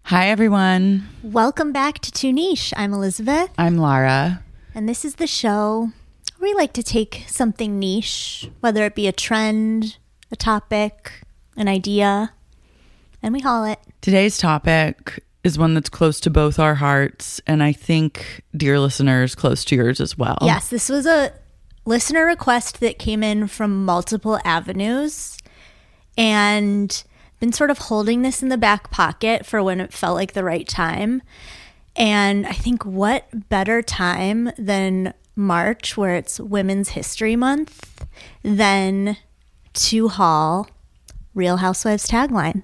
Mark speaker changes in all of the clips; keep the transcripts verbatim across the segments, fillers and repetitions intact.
Speaker 1: Hi, everyone.
Speaker 2: Welcome back to Too Niche. I'm Elizabeth.
Speaker 1: I'm Lara.
Speaker 2: And this is the show where we like to take something niche, whether it be a trend, a topic, an idea, and we haul it.
Speaker 1: Today's topic is one that's close to both our hearts, and I think, dear listeners, close to yours as well.
Speaker 2: Yes, this was a listener request that came in from multiple avenues, and been sort of holding this in the back pocket for when it felt like the right time. And I think what better time than March, where it's Women's History Month, than to haul Real Housewives taglines.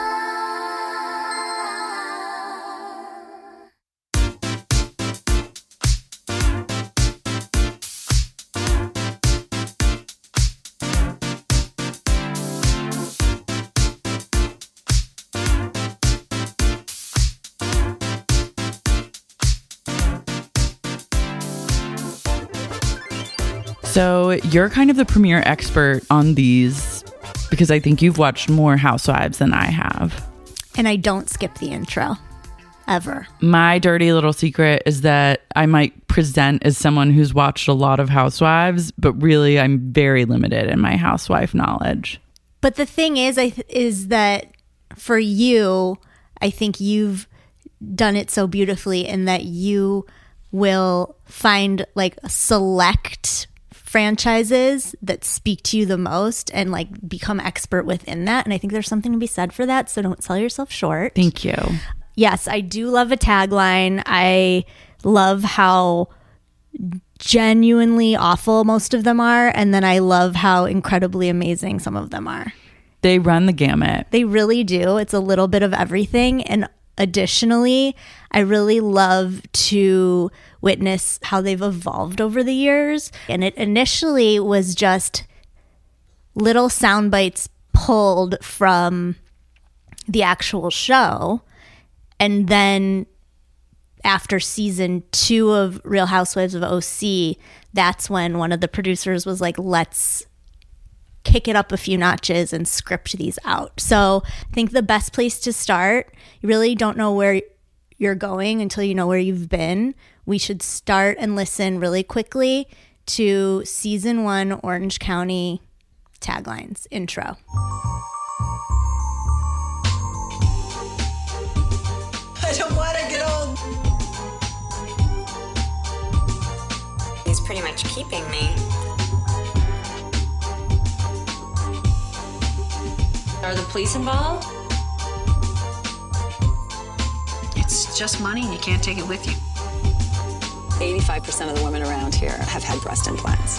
Speaker 1: So you're kind of the premier expert on these because I think you've watched more Housewives than I have.
Speaker 2: And I don't skip the intro, ever.
Speaker 1: My dirty little secret is that I might present as someone who's watched a lot of Housewives, but really I'm very limited in my housewife knowledge.
Speaker 2: But the thing is, I th- is that for you, I think you've done it so beautifully in that you will find like a select franchises that speak to you the most and like become expert within that. And I think there's something to be said for that. So don't sell yourself short.
Speaker 1: Thank you.
Speaker 2: Yes, I do love a tagline. I love how genuinely awful most of them are. And then I love how incredibly amazing some of them are.
Speaker 1: They run the gamut.
Speaker 2: They really do. It's a little bit of everything. And additionally, I really love to witness how they've evolved over the years. And it initially was just little sound bites pulled from the actual show. And then after season two of Real Housewives of O C, that's when one of the producers was like, let's kick it up a few notches and script these out. So I think the best place to start, you really don't know where you're going until you know where you've been. We should start and listen really quickly to season one Orange County taglines intro.
Speaker 3: I don't want to get old.
Speaker 4: He's pretty much keeping me. Are the police involved?
Speaker 3: It's just money and you can't take it with you.
Speaker 4: eighty-five percent of the women around here have had breast implants.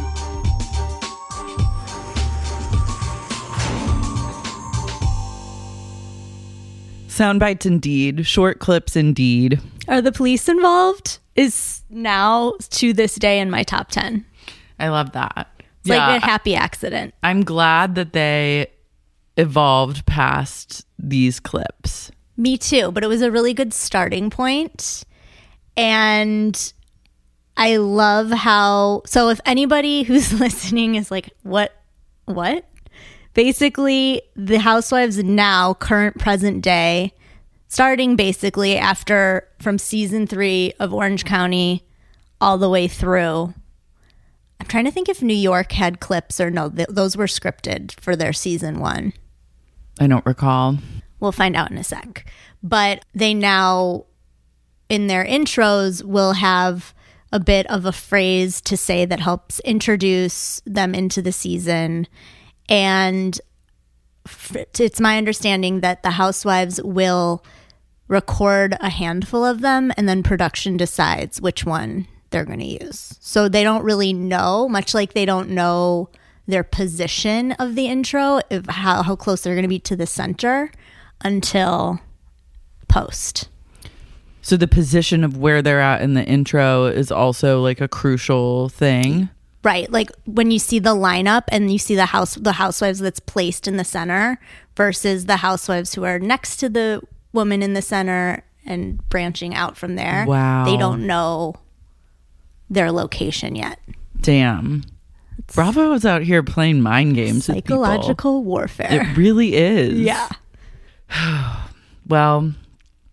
Speaker 1: Sound bites indeed. Short clips indeed.
Speaker 2: Are the police involved? Is now to this day in my top ten.
Speaker 1: I love that.
Speaker 2: It's yeah, like a happy accident.
Speaker 1: I'm glad that they evolved past these clips.
Speaker 2: Me too, but it was a really good starting point. And I love how, so if anybody who's listening is like, what, what? Basically, the Housewives now, current present day, starting basically after, from season three of Orange County all the way through. I'm trying to think if New York had clips or no, th- those were scripted for their season one.
Speaker 1: I don't recall.
Speaker 2: We'll find out in a sec. But they now, in their intros, will have a bit of a phrase to say that helps introduce them into the season. And it's my understanding that the Housewives will record a handful of them and then production decides which one they're going to use. So they don't really know, much like they don't know their position of the intro, if how, how close they're going to be to the center until post.
Speaker 1: So the position of where they're at in the intro is also like a crucial thing.
Speaker 2: Right. Like when you see the lineup and you see the house, the housewives that's placed in the center versus the housewives who are next to the woman in the center and branching out from there.
Speaker 1: Wow.
Speaker 2: They don't know their location yet.
Speaker 1: Damn. It's Bravo is out here playing mind games.
Speaker 2: Psychological warfare.
Speaker 1: It really is.
Speaker 2: Yeah.
Speaker 1: Well,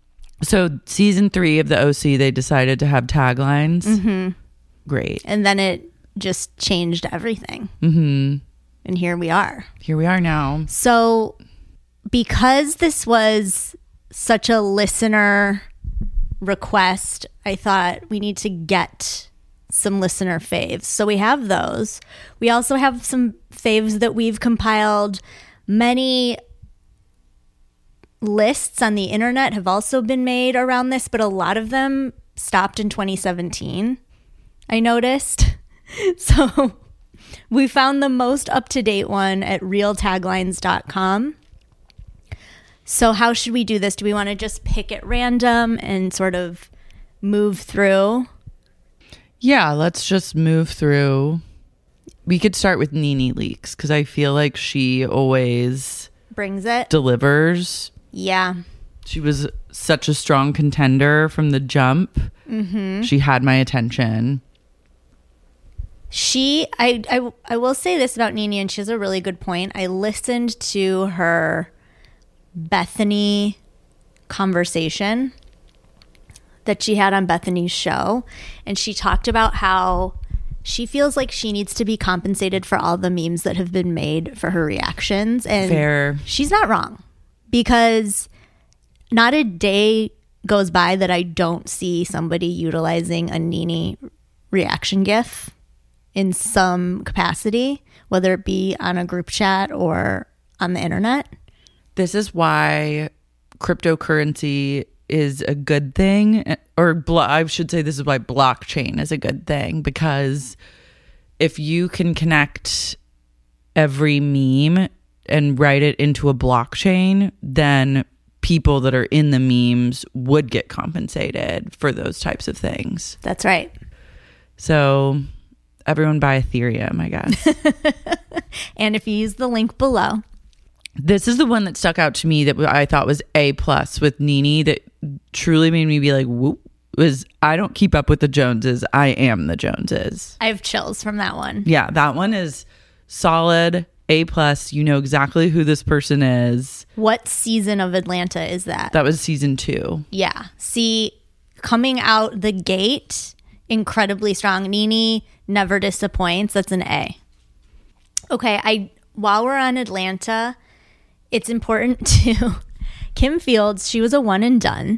Speaker 1: So season three of the O C, they decided to have taglines. Mm-hmm. Great.
Speaker 2: And then it just changed everything.
Speaker 1: Mm-hmm.
Speaker 2: And here we are.
Speaker 1: Here we are now.
Speaker 2: So because this was such a listener request, I thought we need to get some listener faves. So we have those. We also have some faves that we've compiled. Many lists on the internet have also been made around this, but a lot of them stopped in twenty seventeen, I noticed. So we found the most up-to-date one at real taglines dot com. So how should we do this? Do we want to just pick at random and sort of move through?
Speaker 1: Yeah, let's just move through. We could start with Nene Leakes because I feel like she always
Speaker 2: brings it.
Speaker 1: Delivers.
Speaker 2: Yeah.
Speaker 1: She was such a strong contender from the jump.
Speaker 2: Mm-hmm.
Speaker 1: She had my attention.
Speaker 2: She, I, I, I will say this about Nene, and she has a really good point. I listened to her Bethany conversation that she had on Bethany's show, and she talked about how she feels like she needs to be compensated for all the memes that have been made for her reactions. And
Speaker 1: Fair.
Speaker 2: She's not wrong, because not a day goes by that I don't see somebody utilizing a Nene reaction GIF in some capacity, whether it be on a group chat or on the internet.
Speaker 1: This is why cryptocurrency is a good thing, or blo- I should say this is why blockchain is a good thing, because if you can connect every meme and write it into a blockchain, then people that are in the memes would get compensated for those types of things.
Speaker 2: That's right.
Speaker 1: So everyone buy Ethereum, I guess.
Speaker 2: And if you use the link below.
Speaker 1: This is the one that stuck out to me that I thought was A plus with Nene, that truly made me be like, whoop, was I don't keep up with the Joneses. I am the Joneses.
Speaker 2: I have chills from that one.
Speaker 1: Yeah, that one is solid. A plus. You know exactly who this person is.
Speaker 2: What season of Atlanta is that?
Speaker 1: That was season two.
Speaker 2: Yeah. See, coming out the gate, incredibly strong. Nene never disappoints. That's an A. Okay, I while we're on Atlanta, it's important to Kim Fields. She was a one and done,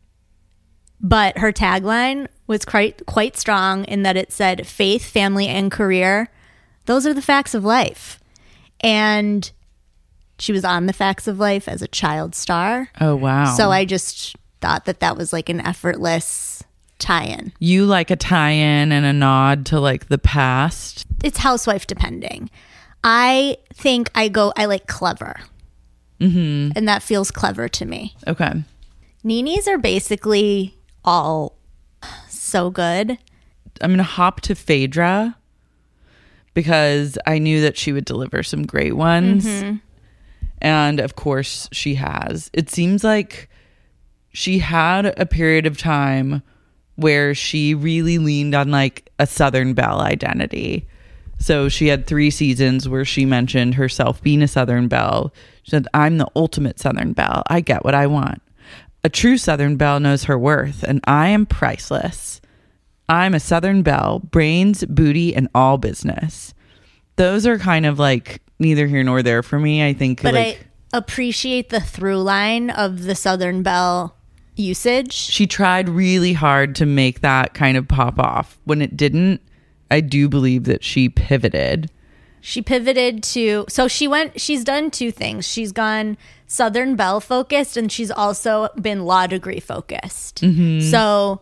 Speaker 2: but her tagline was quite quite strong in that it said faith, family, and career. Those are the facts of life. And she was on the Facts of Life as a child star.
Speaker 1: Oh, wow.
Speaker 2: So I just thought that that was like an effortless tie-in.
Speaker 1: You like a tie-in and a nod to like the past?
Speaker 2: It's housewife depending. I think I go, I like clever.
Speaker 1: Mm-hmm.
Speaker 2: And that feels clever to me.
Speaker 1: Okay.
Speaker 2: Nene's are basically all so good.
Speaker 1: I'm going to hop to Phaedra because I knew that she would deliver some great ones. Mm-hmm. And of course she has. It seems like she had a period of time where she really leaned on like a Southern Belle identity. So she had three seasons where she mentioned herself being a Southern Belle. She said, I'm the ultimate Southern Belle. I get what I want. A true Southern Belle knows her worth, and I am priceless. I'm a Southern Belle, brains, booty, and all business. Those are kind of like neither here nor there for me. I think,
Speaker 2: but
Speaker 1: like,
Speaker 2: I appreciate the through line of the Southern Belle usage.
Speaker 1: She tried really hard to make that kind of pop off. When it didn't, I do believe that she pivoted.
Speaker 2: She pivoted to, so she went, she's done two things. She's gone Southern Belle focused, and she's also been law degree focused. Mm-hmm. So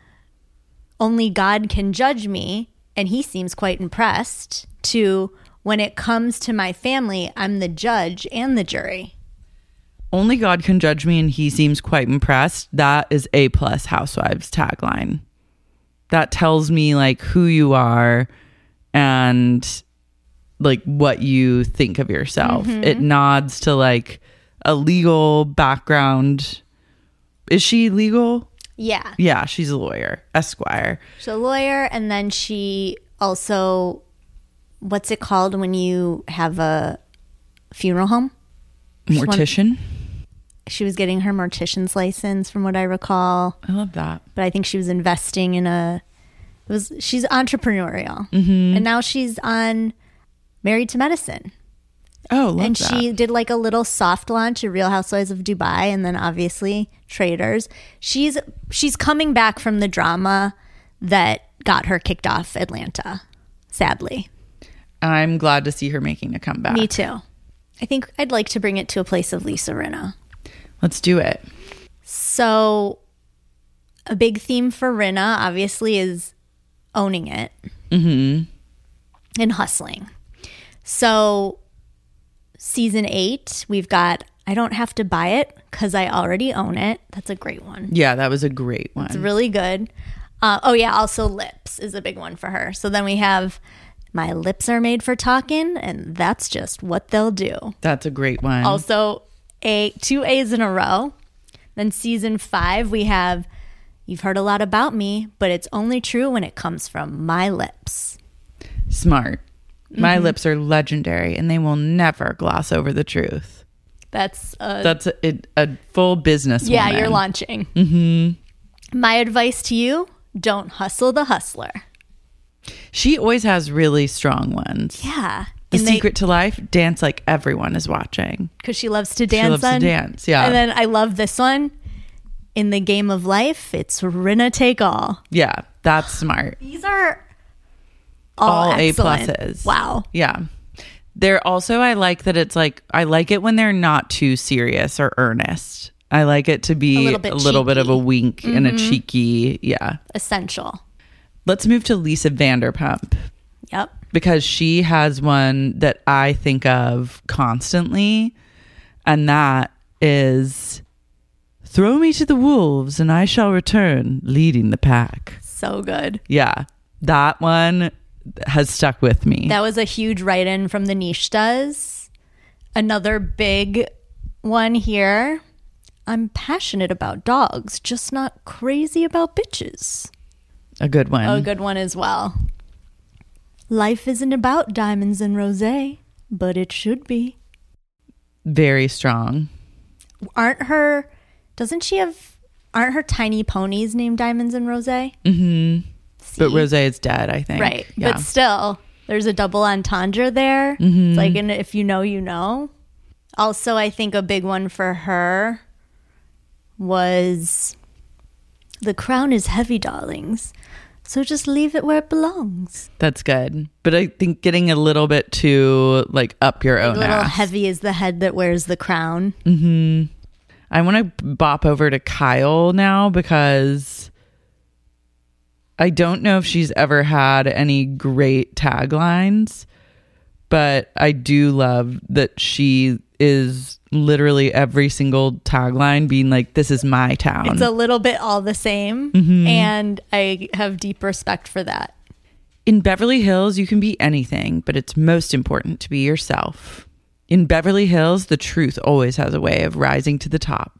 Speaker 2: only God can judge me, and he seems quite impressed, to when it comes to my family, I'm the judge and the jury.
Speaker 1: Only God can judge me, and he seems quite impressed. That is A plus Housewives tagline. That tells me like who you are and like what you think of yourself. Mm-hmm. It nods to like a legal background. Is she legal?
Speaker 2: Yeah.
Speaker 1: Yeah, she's a lawyer, Esquire.
Speaker 2: She's a lawyer, and then she also, what's it called when you have a funeral home?
Speaker 1: Mortician?
Speaker 2: she was getting her mortician's license from what I recall.
Speaker 1: I love that.
Speaker 2: But I think she was investing in a, it was, she's entrepreneurial. Mm-hmm. And now she's on Married to Medicine.
Speaker 1: Oh, love
Speaker 2: and
Speaker 1: that.
Speaker 2: she did like a little soft launch at Real Housewives of Dubai, and then obviously Traders. She's she's coming back from the drama that got her kicked off Atlanta, sadly.
Speaker 1: I'm glad to see her making a comeback.
Speaker 2: Me too. I think I'd like to bring it to a place of Lisa Rinna.
Speaker 1: Let's do it.
Speaker 2: So a big theme for Rinna obviously is owning it
Speaker 1: Mm-hmm.
Speaker 2: and hustling. So season eight, we've got I Don't Have to Buy It Because I Already Own It. That's a great one.
Speaker 1: Yeah, that was a great one.
Speaker 2: It's really good. Uh, oh, yeah. Also, lips is a big one for her. So then we have My Lips Are Made for Talking, and that's just what they'll do.
Speaker 1: That's a great one.
Speaker 2: Also, a two A's in a row. Then season five, we have You've Heard a Lot About Me, but it's only true when it comes from my lips.
Speaker 1: Smart. My mm-hmm. lips are legendary, and they will never gloss over the truth.
Speaker 2: That's a,
Speaker 1: That's a, a, a full business
Speaker 2: yeah,
Speaker 1: woman.
Speaker 2: you're launching.
Speaker 1: Mm-hmm.
Speaker 2: My advice to you, don't hustle the hustler.
Speaker 1: She always has really strong ones.
Speaker 2: Yeah.
Speaker 1: The
Speaker 2: And
Speaker 1: secret to life, dance like everyone is watching.
Speaker 2: Because she loves to dance.
Speaker 1: She loves
Speaker 2: on.
Speaker 1: to dance, yeah.
Speaker 2: And then I love this one. In the game of life, it's Rinna take all.
Speaker 1: Yeah, that's smart.
Speaker 2: These are all,
Speaker 1: all A
Speaker 2: excellent.
Speaker 1: pluses.
Speaker 2: Wow.
Speaker 1: Yeah. They're also, I like that it's like, I like it when they're not too serious or earnest. I like it to be
Speaker 2: A
Speaker 1: a
Speaker 2: little
Speaker 1: little,
Speaker 2: bit
Speaker 1: bit of a
Speaker 2: cheeky.
Speaker 1: wink mm-hmm. and a cheeky, yeah.
Speaker 2: Essential.
Speaker 1: Let's move to Lisa Vanderpump.
Speaker 2: Yep.
Speaker 1: Because she has one that I think of constantly, and that is, throw me to the wolves and I shall return leading the pack.
Speaker 2: So good.
Speaker 1: Yeah. That one has stuck with me.
Speaker 2: That was a huge write-in from the Niche Does. Another big one here. I'm passionate about dogs, just not crazy about bitches.
Speaker 1: A good one.
Speaker 2: A good one as well. Life isn't about diamonds and rosé, but it should be.
Speaker 1: Very strong.
Speaker 2: Aren't her, doesn't she have, aren't her tiny ponies named Diamonds and Rosé?
Speaker 1: Mm-hmm.
Speaker 2: See?
Speaker 1: But Rosé is dead, I think.
Speaker 2: Right.
Speaker 1: Yeah.
Speaker 2: But still, there's a double entendre there.
Speaker 1: Mm-hmm.
Speaker 2: It's like, an if you know, you know. Also, I think a big one for her was, the crown is heavy, darlings. So just leave it where it belongs.
Speaker 1: That's good. But I think getting a little bit too, like, up your
Speaker 2: A
Speaker 1: own
Speaker 2: little
Speaker 1: ass.
Speaker 2: heavy is the head that wears the crown.
Speaker 1: Mm-hmm. I want to bop over to Kyle now because I don't know if she's ever had any great taglines, but I do love that she is literally every single tagline being like, this is my town.
Speaker 2: It's a little bit all the same,
Speaker 1: Mm-hmm.
Speaker 2: and I have deep respect for that.
Speaker 1: In Beverly Hills, you can be anything, but it's most important to be yourself. In Beverly Hills, the truth always has a way of rising to the top.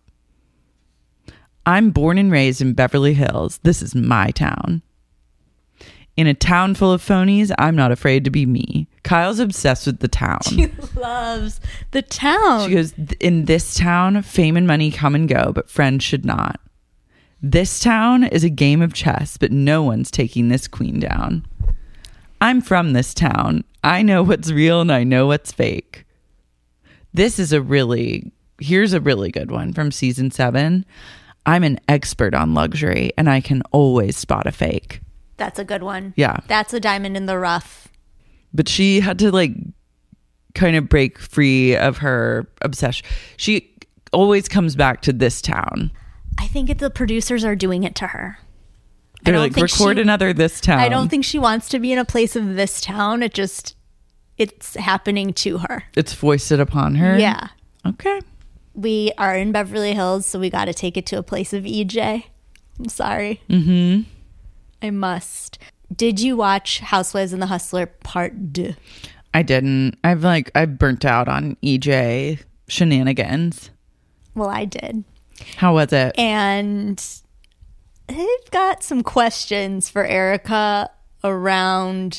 Speaker 1: I'm born and raised in Beverly Hills. This is my town. In a town full of phonies, I'm not afraid to be me. Kyle's obsessed with the town.
Speaker 2: She loves the town.
Speaker 1: She goes, in this town, fame and money come and go, but friends should not. This town is a game of chess, but no one's taking this queen down. I'm from this town. I know what's real and I know what's fake. This is a really, here's a really good one from season seven. I'm an expert on luxury and I can always spot a fake.
Speaker 2: That's a good one.
Speaker 1: Yeah.
Speaker 2: That's a diamond in the rough.
Speaker 1: But she had to like kind of break free of her obsession. She always comes back to this town.
Speaker 2: I think it, the producers are doing it to her. I
Speaker 1: They're
Speaker 2: don't
Speaker 1: like,
Speaker 2: think
Speaker 1: record
Speaker 2: she-
Speaker 1: another this town.
Speaker 2: I don't think she wants to be in a place of this town. It just, it's happening to her.
Speaker 1: It's foisted upon her.
Speaker 2: Yeah.
Speaker 1: Okay.
Speaker 2: We are in Beverly Hills, so we got to take it to a place of E J. I'm sorry.
Speaker 1: Mm-hmm.
Speaker 2: I must. Did you watch Housewives and the Hustler Part Deux?
Speaker 1: I didn't. I've like, I've burnt out on E J shenanigans.
Speaker 2: Well, I did.
Speaker 1: How was it?
Speaker 2: And I've got some questions for Erica around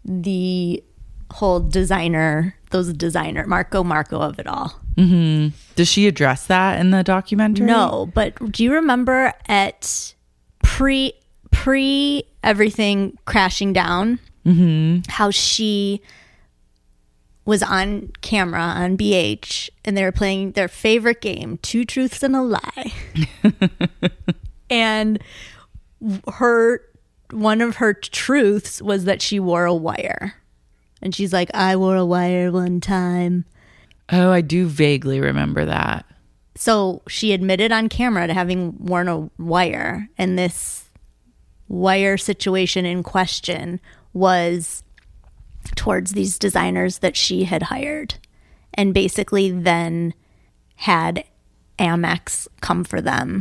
Speaker 2: the whole designer, those designer, Marco Marco of it all.
Speaker 1: Mm-hmm. Does she address that in the documentary?
Speaker 2: No, but do you remember at pre pre everything crashing down, mm-hmm. how she was on camera on B H and they were playing their favorite game, Two Truths and a Lie. And her one of her truths was that she wore a wire. And she's like, I wore a wire one time.
Speaker 1: Oh, I do vaguely remember that.
Speaker 2: So she admitted on camera to having worn a wire, and this wire situation in question was towards these designers that she had hired, and basically then had Amex come for them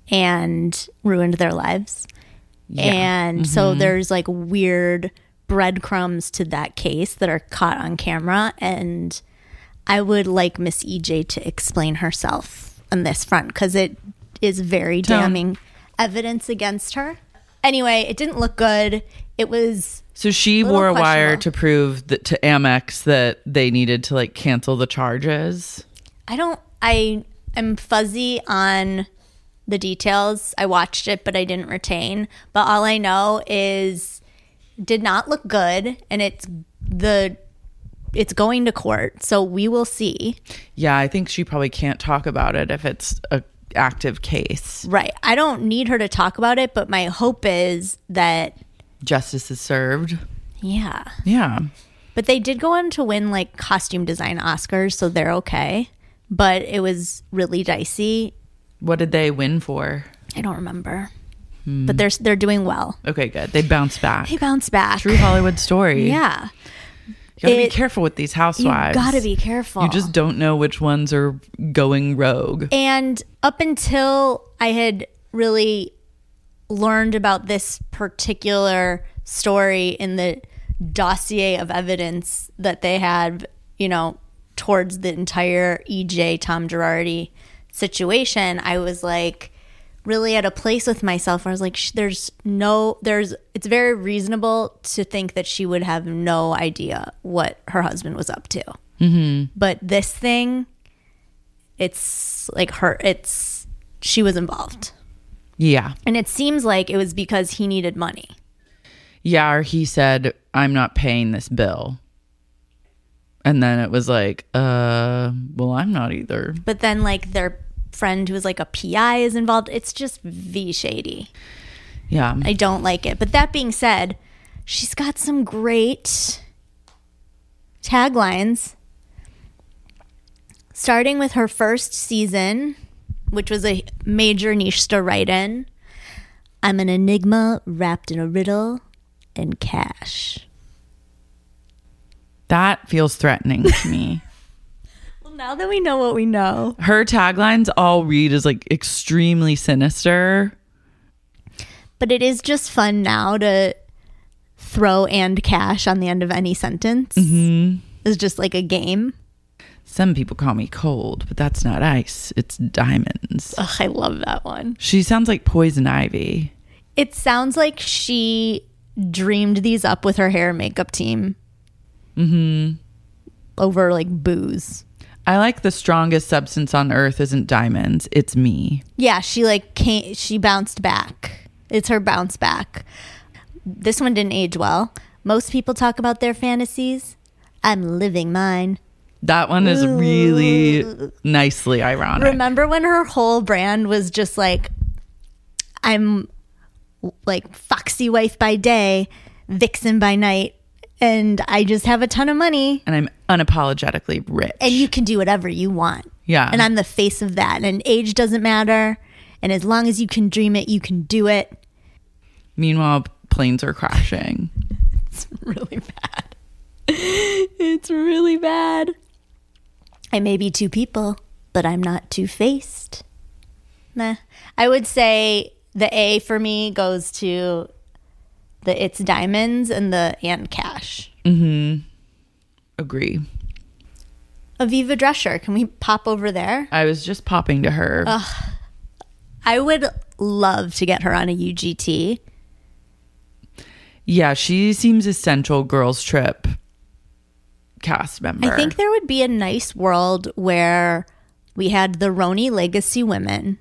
Speaker 2: and ruined their lives. Yeah. And mm-hmm. so there's like weird breadcrumbs to that case that are caught on camera, and I would like Miss E J to explain herself on this front because it is very
Speaker 1: Tell
Speaker 2: damning evidence against her. Anyway, it didn't look good. It was
Speaker 1: so she
Speaker 2: a
Speaker 1: wore a wire
Speaker 2: questionable.
Speaker 1: to prove that to Amex that they needed to like cancel the charges.
Speaker 2: I don't. I am fuzzy on the details. I watched it, but I didn't retain. But all I know is did not look good, and it's the it's going to court, so we will see.
Speaker 1: Yeah, I think she probably can't talk about it if it's a active case.
Speaker 2: Right. I don't need her to talk about it, but my hope is that
Speaker 1: justice is served.
Speaker 2: Yeah.
Speaker 1: Yeah.
Speaker 2: But they did go on to win like costume design Oscars, so they're okay. But it was really dicey.
Speaker 1: What did they win for?
Speaker 2: I don't remember. Hmm. But they're they're doing well.
Speaker 1: Okay, good. They bounced back.
Speaker 2: They bounced back.
Speaker 1: True Hollywood story.
Speaker 2: Yeah.
Speaker 1: You gotta
Speaker 2: It-
Speaker 1: be careful with these housewives.
Speaker 2: You gotta be careful.
Speaker 1: You just don't know which ones are going rogue.
Speaker 2: And up until I had really learned about this particular story in the dossier of evidence that they had, you know, towards the entire E J Tom Girardi situation, I was like really at a place with myself where I was like, sh- there's no, there's, it's very reasonable to think that she would have no idea what her husband was up to. Mm-hmm. But this thing, it's like her, it's, she was involved.
Speaker 1: Yeah.
Speaker 2: And it seems like it was because he needed money.
Speaker 1: Yeah, or he said, I'm not paying this bill. And then it was like, uh, well, I'm not either.
Speaker 2: But then like their friend who was like a P I is involved. It's just V shady.
Speaker 1: Yeah.
Speaker 2: I don't like it. But that being said, she's got some great taglines. Starting with her first season, which was a major niche to write in. I'm an enigma wrapped in a riddle and cash.
Speaker 1: That feels threatening to me.
Speaker 2: Well, now that we know what we know.
Speaker 1: Her taglines all read as like extremely sinister.
Speaker 2: But it is just fun now to throw and cash on the end of any sentence. Mm-hmm. It's just like a game.
Speaker 1: Some people call me cold, but that's not ice. It's diamonds.
Speaker 2: Ugh, I love that one.
Speaker 1: She sounds like Poison Ivy.
Speaker 2: It sounds like she dreamed these up with her hair and makeup team. Mm-hmm. Over like booze.
Speaker 1: I like the strongest substance on earth isn't diamonds. It's me.
Speaker 2: Yeah, she like came, she bounced back. It's her bounce back. This one didn't age well. Most people talk about their fantasies. I'm living mine.
Speaker 1: That one is really nicely ironic.
Speaker 2: Remember when her whole brand was just like, I'm like foxy wife by day, vixen by night, and I just have a ton of money.
Speaker 1: And I'm unapologetically rich.
Speaker 2: And you can do whatever you want.
Speaker 1: Yeah.
Speaker 2: And I'm the face of that. And age doesn't matter. And as long as you can dream it, you can do it.
Speaker 1: Meanwhile, planes are crashing.
Speaker 2: It's really bad. It's really bad. I may be two people, but I'm not two-faced. Nah. I would say the A for me goes to the It's Diamonds and the and Cash.
Speaker 1: Mm-hmm. Agree.
Speaker 2: Aviva Drescher, can we pop over there?
Speaker 1: I was just popping to her.
Speaker 2: Ugh. I would love to get her on a U G T.
Speaker 1: Yeah, she seems essential girls trip cast member.
Speaker 2: I think there would be a nice world where We had the Roni Legacy women.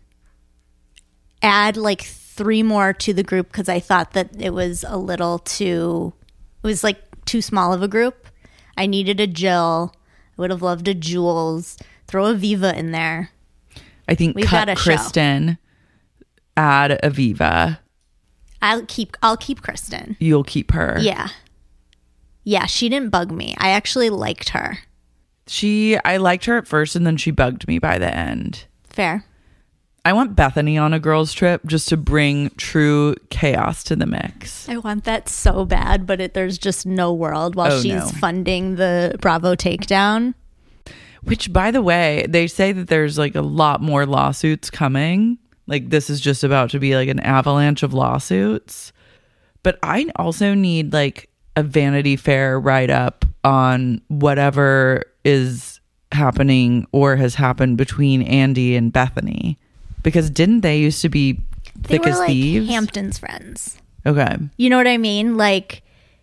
Speaker 2: Add like three more to the group because I thought that it was a little too, it was like too small of a group. I needed a Jill. I would have loved a Jules. Throw Aviva in there.
Speaker 1: I think
Speaker 2: We've
Speaker 1: cut
Speaker 2: got a
Speaker 1: Kristen, add Aviva.
Speaker 2: I'll keep I'll keep Kristen.
Speaker 1: You'll keep her.
Speaker 2: Yeah. Yeah, she didn't bug me. I actually liked her.
Speaker 1: She, I liked her at first and then she bugged me by the end.
Speaker 2: Fair.
Speaker 1: I want Bethany on a girls trip just to bring true chaos to the mix.
Speaker 2: I want that so bad, but it, there's just no world while
Speaker 1: Oh,
Speaker 2: she's
Speaker 1: no.
Speaker 2: funding the Bravo takedown.
Speaker 1: Which, by the way, they say that there's like a lot more lawsuits coming. Like this is just about to be like an avalanche of lawsuits. But I also need like a Vanity Fair write-up on whatever is happening or has happened between Andy and Bethany. Because didn't they used to be
Speaker 2: They
Speaker 1: thick
Speaker 2: were
Speaker 1: as
Speaker 2: like
Speaker 1: thieves?
Speaker 2: Hampton's friends.
Speaker 1: Okay.
Speaker 2: You know what I mean? Like,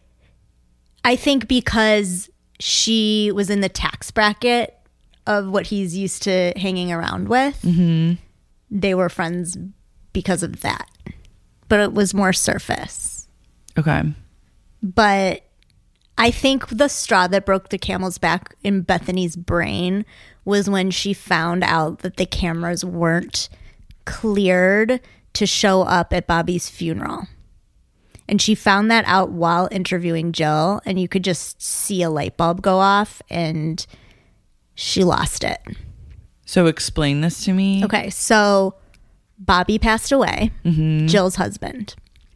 Speaker 2: I think because she was in the tax bracket of what he's used to hanging around with,
Speaker 1: Mm-hmm.
Speaker 2: they were friends because of that. But it was more surface.
Speaker 1: Okay.
Speaker 2: But I think the straw that broke the camel's back in Bethany's brain was when she found out that the cameras weren't cleared to show up at Bobby's funeral. And she found that out while interviewing Jill, and you could just see a light bulb go off, and she lost it.
Speaker 1: So explain this to me.
Speaker 2: Okay, so Bobby passed away,
Speaker 1: Mm-hmm.
Speaker 2: Jill's husband.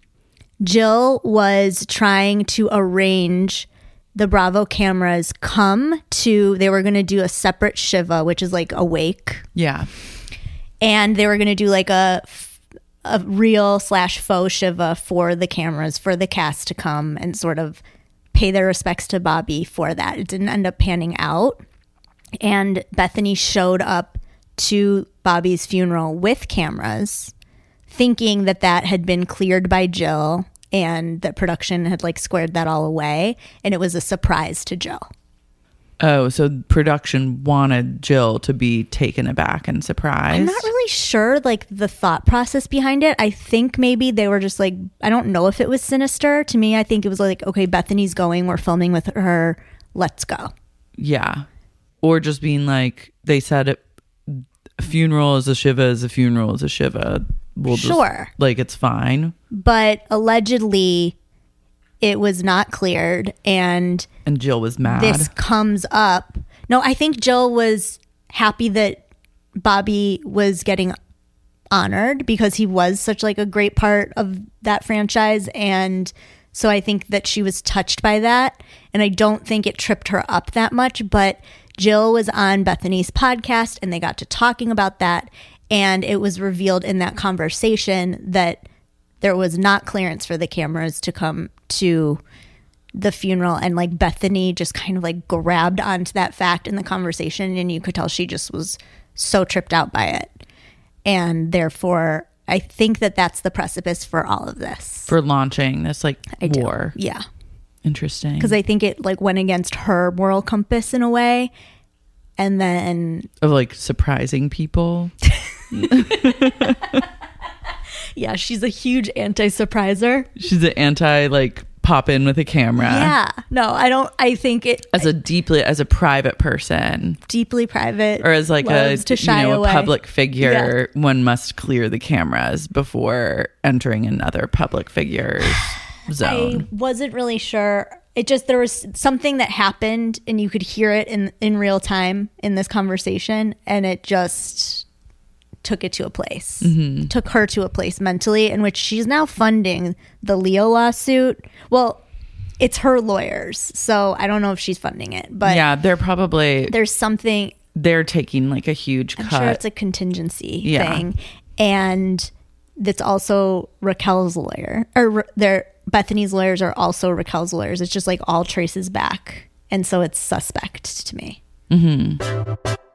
Speaker 2: Jill was trying to arrange the Bravo cameras come to, they were going to do a separate Shiva, which is like a wake.
Speaker 1: Yeah.
Speaker 2: And they were going to do like a, a real slash faux Shiva for the cameras, for the cast to come and sort of pay their respects to Bobby for that. It didn't end up panning out. And Bethany showed up to Bobby's funeral with cameras, thinking that that had been cleared by Jill and that production had like squared that all away. And it was a surprise to Jill.
Speaker 1: Oh, so production wanted Jill to be taken aback and surprised.
Speaker 2: I'm not really sure like the thought process behind it. I think maybe they were just like, I don't know if it was sinister. To me, I think it was like, okay, Bethany's going, we're filming with her, let's go.
Speaker 1: Yeah. Or just being like, they said it, funeral is a Shiva is a funeral is a Shiva. We'll just,
Speaker 2: Sure.
Speaker 1: like, it's fine.
Speaker 2: But allegedly, it was not cleared. And
Speaker 1: And Jill was mad.
Speaker 2: this comes up. No, I think Jill was happy that Bobby was getting honored because he was such like a great part of that franchise. And so I think that she was touched by that. And I don't think it tripped her up that much. But Jill was on Bethany's podcast and they got to talking about that. And it was revealed in that conversation that there was not clearance for the cameras to come to the funeral. And like Bethany just kind of like grabbed onto that fact in the conversation. And you could tell she just was so tripped out by it. And therefore, I think that that's the precipice for all of this.
Speaker 1: for launching this, like,
Speaker 2: I do.
Speaker 1: war.
Speaker 2: Yeah.
Speaker 1: Interesting.
Speaker 2: Because I think it like went against her moral compass in a way. And then
Speaker 1: Of, like, surprising people.
Speaker 2: yeah, she's a huge anti-surpriser.
Speaker 1: She's an anti, like, pop in with a camera.
Speaker 2: Yeah. No, I don't. I think it
Speaker 1: As a deeply, as a private person.
Speaker 2: deeply private.
Speaker 1: Or as like a,
Speaker 2: loves to
Speaker 1: you
Speaker 2: shy
Speaker 1: know, a
Speaker 2: away.
Speaker 1: public figure, one must clear the cameras before entering another public figure's zone.
Speaker 2: I wasn't really sure. It just, there was something that happened and you could hear it in, in real time in this conversation. And it just took it to a place,
Speaker 1: Mm-hmm.
Speaker 2: took her to a place mentally in which she's now funding the Leo lawsuit. Well, it's her lawyers. So I don't know if she's funding it, but
Speaker 1: yeah, they're probably,
Speaker 2: there's something,
Speaker 1: they're taking like a huge
Speaker 2: I'm
Speaker 1: cut.
Speaker 2: sure it's a contingency
Speaker 1: Yeah.
Speaker 2: thing. And that's also Raquel's lawyer, or their Bethany's lawyers are also Raquel's lawyers. It's just like all traces back. And so it's suspect to me.
Speaker 1: Mm-hmm.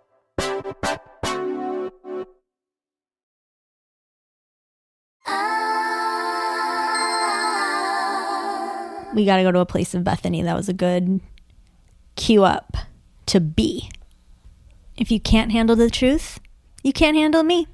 Speaker 2: We got to go to a place of Bethany. That was a good cue up to B. If you can't handle the truth, you can't handle me.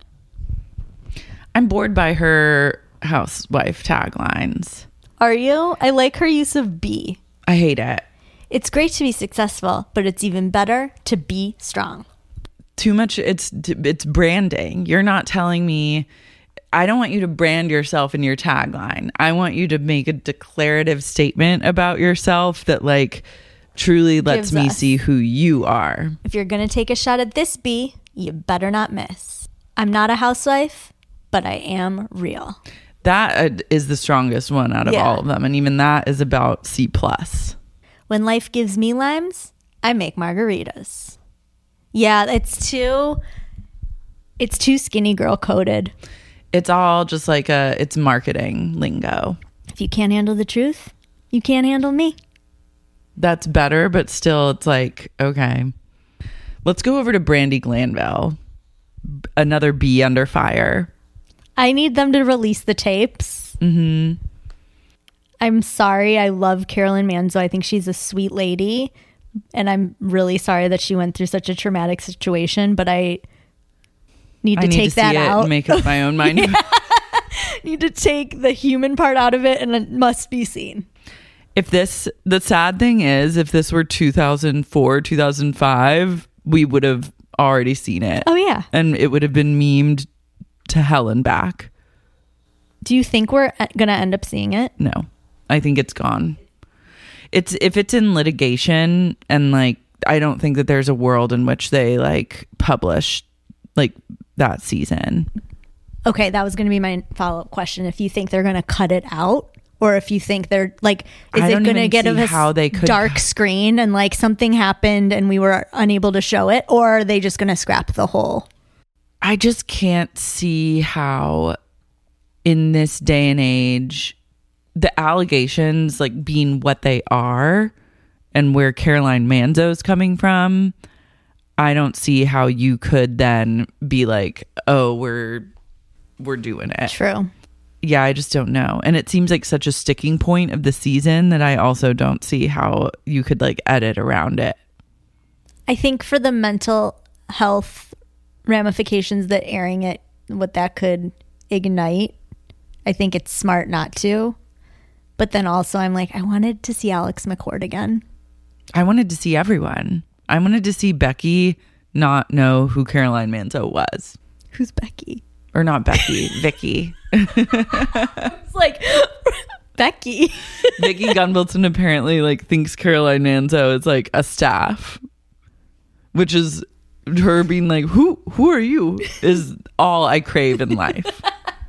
Speaker 1: I'm bored by her housewife taglines.
Speaker 2: Are you? I like her use of be.
Speaker 1: I hate it.
Speaker 2: It's great to be successful, but it's even better to be strong.
Speaker 1: Too much. It's it's branding. You're not telling me. I don't want you to brand yourself in your tagline. I want you to make a declarative statement about yourself that like truly lets
Speaker 2: Gives
Speaker 1: me
Speaker 2: us.
Speaker 1: see who you are.
Speaker 2: If you're going to take a shot at this bee, you better not miss. I'm not a housewife, but I am real.
Speaker 1: That uh, is the strongest one out of
Speaker 2: Yeah.
Speaker 1: all of them. And even that is about C plus.
Speaker 2: When life gives me limes, I make margaritas. Yeah, it's too it's too skinny girl coded.
Speaker 1: It's all just like a, it's marketing lingo.
Speaker 2: If you can't handle the truth, you can't handle me.
Speaker 1: That's better, but still it's like, okay. Let's go over to Brandi Glanville. Another bee under fire.
Speaker 2: I need them to release the tapes.
Speaker 1: Mm-hmm.
Speaker 2: I'm sorry. I love Carolyn Manzo. I think she's a sweet lady. And I'm really sorry that she went through such a traumatic situation, but I need to
Speaker 1: I need
Speaker 2: take
Speaker 1: to see
Speaker 2: that
Speaker 1: it
Speaker 2: out.
Speaker 1: and make up my own mind.
Speaker 2: Yeah. Need to take the human part out of it, and it must be seen.
Speaker 1: If this, the sad thing is, if this were two thousand four, two thousand five, we would have already seen it.
Speaker 2: Oh, yeah.
Speaker 1: And it would have been memed to hell and back.
Speaker 2: Do you think we're going to end up seeing it?
Speaker 1: No, I think it's gone. It's if it's in litigation, and like, I don't think that there's a world in which they like publish like that season.
Speaker 2: Okay, that was going to be my follow-up question. If you think they're going to cut it out, or if you think they're like, is
Speaker 1: I
Speaker 2: it
Speaker 1: don't
Speaker 2: going to
Speaker 1: even
Speaker 2: get
Speaker 1: see
Speaker 2: a
Speaker 1: how they could-
Speaker 2: dark screen and like something happened and we were unable to show it, or are they just going to scrap the whole?
Speaker 1: I just can't see how in this day and age, the allegations like being what they are and where Caroline Manzo's coming from, I don't see how you could then be like, oh, we're we're doing it.
Speaker 2: True.
Speaker 1: Yeah, I just don't know. And it seems like such a sticking point of the season that I also don't see how you could like edit around it.
Speaker 2: I think for the mental health ramifications that airing it, what that could ignite, I think it's smart not to. But then also I'm like, I wanted to see Alex McCord again.
Speaker 1: I wanted to see everyone. I wanted to see Becky not know who Caroline Manzo was.
Speaker 2: Who's Becky?
Speaker 1: Or not Becky, Vicky.
Speaker 2: It's like, Becky.
Speaker 1: Vicky Gunvalson apparently like thinks Caroline Manzo is like a staff, which is her being like, who who are you is all I crave in life.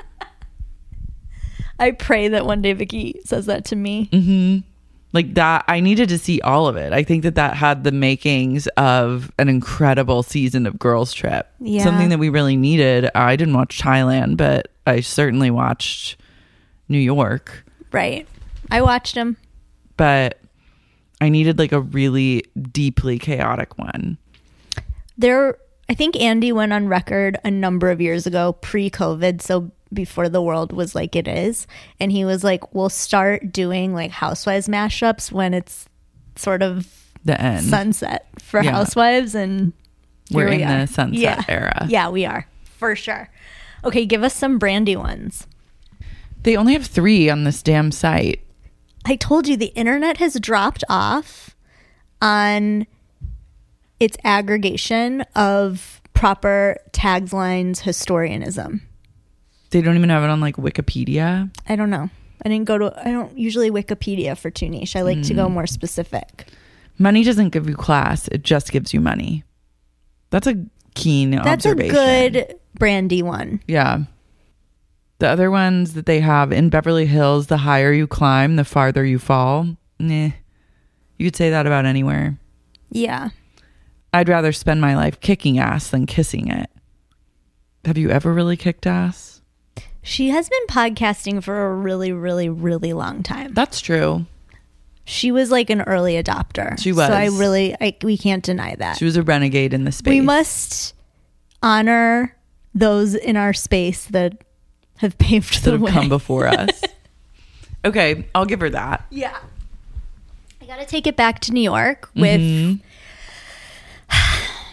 Speaker 2: I pray that one day Vicky says that to me.
Speaker 1: Mm-hmm. Like that, I needed to see all of it. I think that that had the makings of an incredible season of Girls Trip.
Speaker 2: Yeah.
Speaker 1: Something that we really needed. I didn't watch Thailand, but I certainly watched New York.
Speaker 2: Right. I watched him.
Speaker 1: But I needed like a really deeply chaotic one.
Speaker 2: There, I think Andy went on record a number of years ago, pre-COVID, so before the world was like it is, and he was like, we'll start doing like Housewives mashups when it's sort of
Speaker 1: The end.
Speaker 2: sunset for
Speaker 1: Yeah.
Speaker 2: Housewives, and
Speaker 1: We're
Speaker 2: here we
Speaker 1: in
Speaker 2: are.
Speaker 1: the sunset
Speaker 2: Yeah.
Speaker 1: era.
Speaker 2: Yeah, we are, for sure. Okay, give us some Brandi ones.
Speaker 1: They only have three on this damn site.
Speaker 2: I told you the internet has dropped off on its aggregation of proper taglines historianism.
Speaker 1: They don't even have it on like Wikipedia.
Speaker 2: I don't know. I didn't go to, I don't usually Wikipedia for too niche. I like mm. to go more specific.
Speaker 1: Money doesn't give you class. It just gives you money. That's a keen
Speaker 2: That's
Speaker 1: observation.
Speaker 2: That's a good Brandi one.
Speaker 1: Yeah. The other ones that they have in Beverly Hills, the higher you climb, the farther you fall. Nah. You could say that about anywhere.
Speaker 2: Yeah.
Speaker 1: I'd rather spend my life kicking ass than kissing it. Have you ever really kicked ass?
Speaker 2: She has been podcasting for a really, really, really long time.
Speaker 1: That's true.
Speaker 2: She was like an early adopter.
Speaker 1: She was.
Speaker 2: So I really, I, we can't deny that.
Speaker 1: She was a renegade in the space.
Speaker 2: We must honor those in our space that have paved
Speaker 1: that
Speaker 2: the
Speaker 1: have
Speaker 2: way.
Speaker 1: come before us. Okay, I'll give her that.
Speaker 2: Yeah. I got to take it back to New York with
Speaker 1: mm-hmm.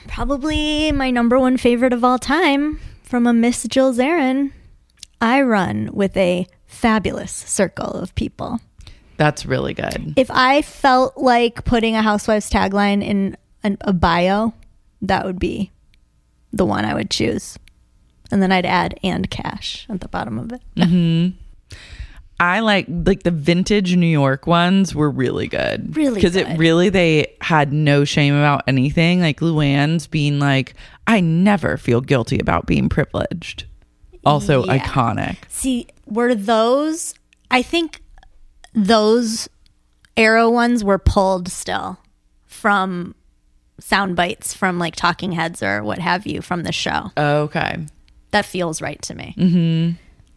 Speaker 2: Probably my number one favorite of all time from a Miss Jill Zarin. I run with a fabulous circle of people.
Speaker 1: That's really good.
Speaker 2: If I felt like putting a Housewives tagline in an, a bio, that would be the one I would choose. And then I'd add "and cash" at the bottom of it.
Speaker 1: Mm-hmm. I like like the vintage New York ones were really good.
Speaker 2: Really
Speaker 1: Because it really, they had no shame about anything. Like Luann's being like, I never feel guilty about being privileged. Also
Speaker 2: Yeah.
Speaker 1: iconic.
Speaker 2: See, were those, I think those Arrow ones were pulled still from sound bites from like Talking Heads or what have you from the show.
Speaker 1: Okay.
Speaker 2: That feels right to me. Mm-hmm.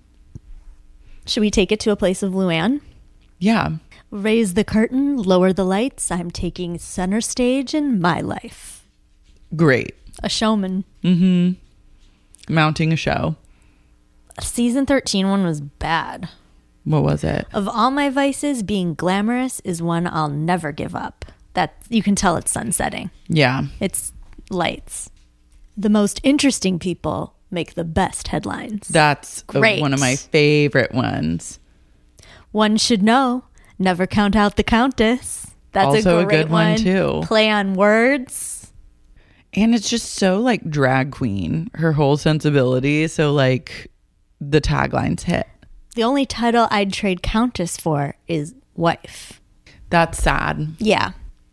Speaker 2: Should we take it to a place of Luann?
Speaker 1: Yeah.
Speaker 2: Raise the curtain, lower the lights. I'm taking center stage in my life.
Speaker 1: Great.
Speaker 2: A showman.
Speaker 1: Mounting a show.
Speaker 2: Season thirteen one was bad.
Speaker 1: What was it?
Speaker 2: Of all my vices, being glamorous is one I'll never give up. That you can tell it's sunsetting.
Speaker 1: Yeah.
Speaker 2: It's lights. The most interesting people make the best headlines.
Speaker 1: That's a-
Speaker 2: Great.
Speaker 1: one of my favorite ones.
Speaker 2: One should know, never count out the Countess. That's
Speaker 1: Also
Speaker 2: a
Speaker 1: a
Speaker 2: great
Speaker 1: good one, too.
Speaker 2: Play on words.
Speaker 1: And it's just so like drag queen, her whole sensibility. So like the taglines hit.
Speaker 2: The only title I'd trade Countess for is wife.
Speaker 1: That's sad.
Speaker 2: Yeah.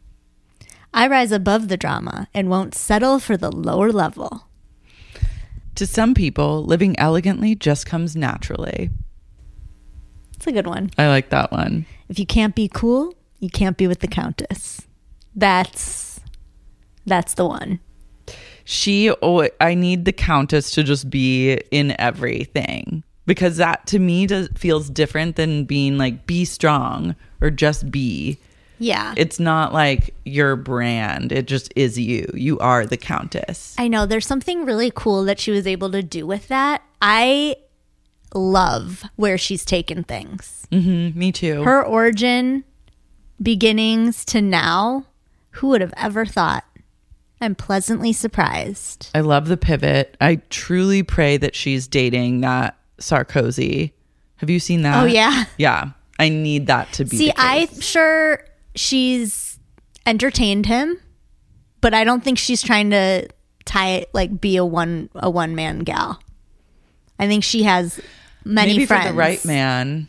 Speaker 2: I rise above the drama and won't settle for the lower level.
Speaker 1: To some people, living elegantly just comes naturally.
Speaker 2: It's a good one.
Speaker 1: I like that one.
Speaker 2: If you can't be cool, you can't be with the Countess. That's that's the one.
Speaker 1: She, oh, I need the Countess to just be in everything. Because that to me does feels different than being like be strong or just be.
Speaker 2: Yeah.
Speaker 1: It's not like your brand. It just is you. You are the Countess.
Speaker 2: I know there's something really cool that she was able to do with that. I love where she's taken things.
Speaker 1: Mm-hmm, me too.
Speaker 2: Her origin, beginnings to now, who would have ever thought? I'm pleasantly surprised.
Speaker 1: I love the pivot. I truly pray that she's dating that Sarkozy. Have you seen that?
Speaker 2: Oh, yeah.
Speaker 1: Yeah. I need that to be
Speaker 2: See,
Speaker 1: the case.
Speaker 2: I'm sure she's entertained him, but I don't think she's trying to tie like be a one a one man gal. I think she has many
Speaker 1: Maybe
Speaker 2: friends.
Speaker 1: for the right man.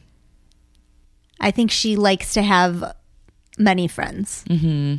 Speaker 2: I think she likes to have many friends.
Speaker 1: Mm-hmm.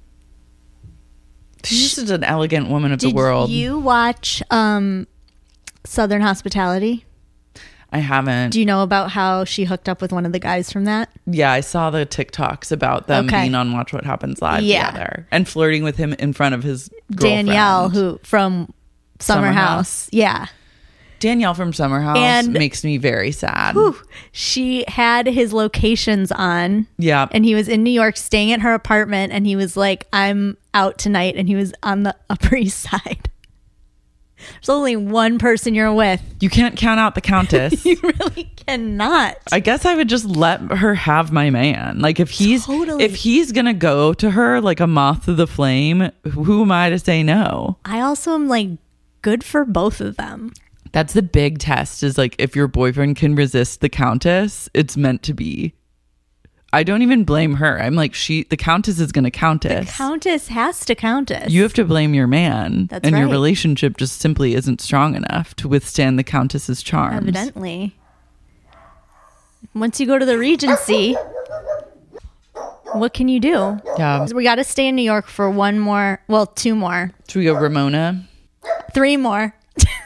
Speaker 1: She's just an elegant woman of
Speaker 2: Did
Speaker 1: the world.
Speaker 2: you watch um, Southern Hospitality?
Speaker 1: I haven't.
Speaker 2: Do you know about how she hooked up with one of the guys from that?
Speaker 1: Yeah, I saw the TikToks about them
Speaker 2: Okay.
Speaker 1: being on Watch What Happens Live
Speaker 2: Yeah.
Speaker 1: together and flirting with him in front of his girlfriend.
Speaker 2: Danielle, who from Summer,
Speaker 1: Summer
Speaker 2: House.
Speaker 1: House.
Speaker 2: Yeah.
Speaker 1: Danielle from Summer House
Speaker 2: And-
Speaker 1: makes me very sad.
Speaker 2: Whew. She had his locations on.
Speaker 1: Yeah.
Speaker 2: And he was in New York staying at her apartment, and he was like, I'm out tonight, and he was on the Upper East Side. There's only one person you're with.
Speaker 1: You can't count out the Countess.
Speaker 2: You really cannot.
Speaker 1: I guess I would just let her have my man. Like if he's
Speaker 2: Totally.
Speaker 1: if he's gonna go to her like a moth to the flame, who am I to say no?
Speaker 2: I also am like, good for both of them.
Speaker 1: That's the big test is like if your boyfriend can resist the Countess, it's meant to be. I don't even blame her. I'm like, she the Countess is gonna Countess.
Speaker 2: Countess has to Countess.
Speaker 1: You have to blame your man.
Speaker 2: That's
Speaker 1: and your
Speaker 2: right.
Speaker 1: relationship just simply isn't strong enough to withstand the Countess's charms.
Speaker 2: Evidently. Once you go to the Regency, what can you do?
Speaker 1: Yeah.
Speaker 2: We got to stay in New York for one more, well, two more,
Speaker 1: Should we go Ramona?
Speaker 2: three more.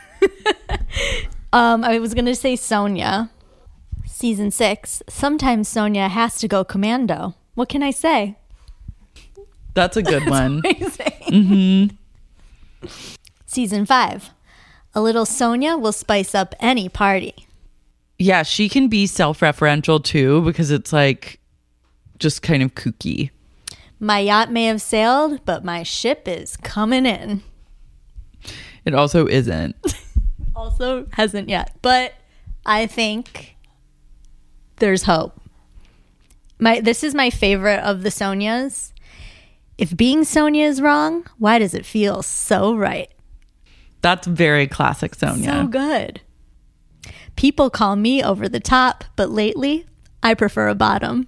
Speaker 2: um, I was going to say Sonia. Season six. Sometimes Sonia has to go commando. What can I say?
Speaker 1: That's a good one.
Speaker 2: Amazing. Mm-hmm. Season five. A little Sonia will spice up any party.
Speaker 1: Yeah, she can be self-referential too because it's like just kind of kooky.
Speaker 2: My yacht may have sailed, but my ship is coming in.
Speaker 1: It also isn't.
Speaker 2: Also hasn't yet, but I think there's hope. My this is my favorite of the Sonias. If being Sonia is wrong, why does it feel so right?
Speaker 1: That's very classic Sonia.
Speaker 2: So good. People call me over the top, but lately I prefer a bottom.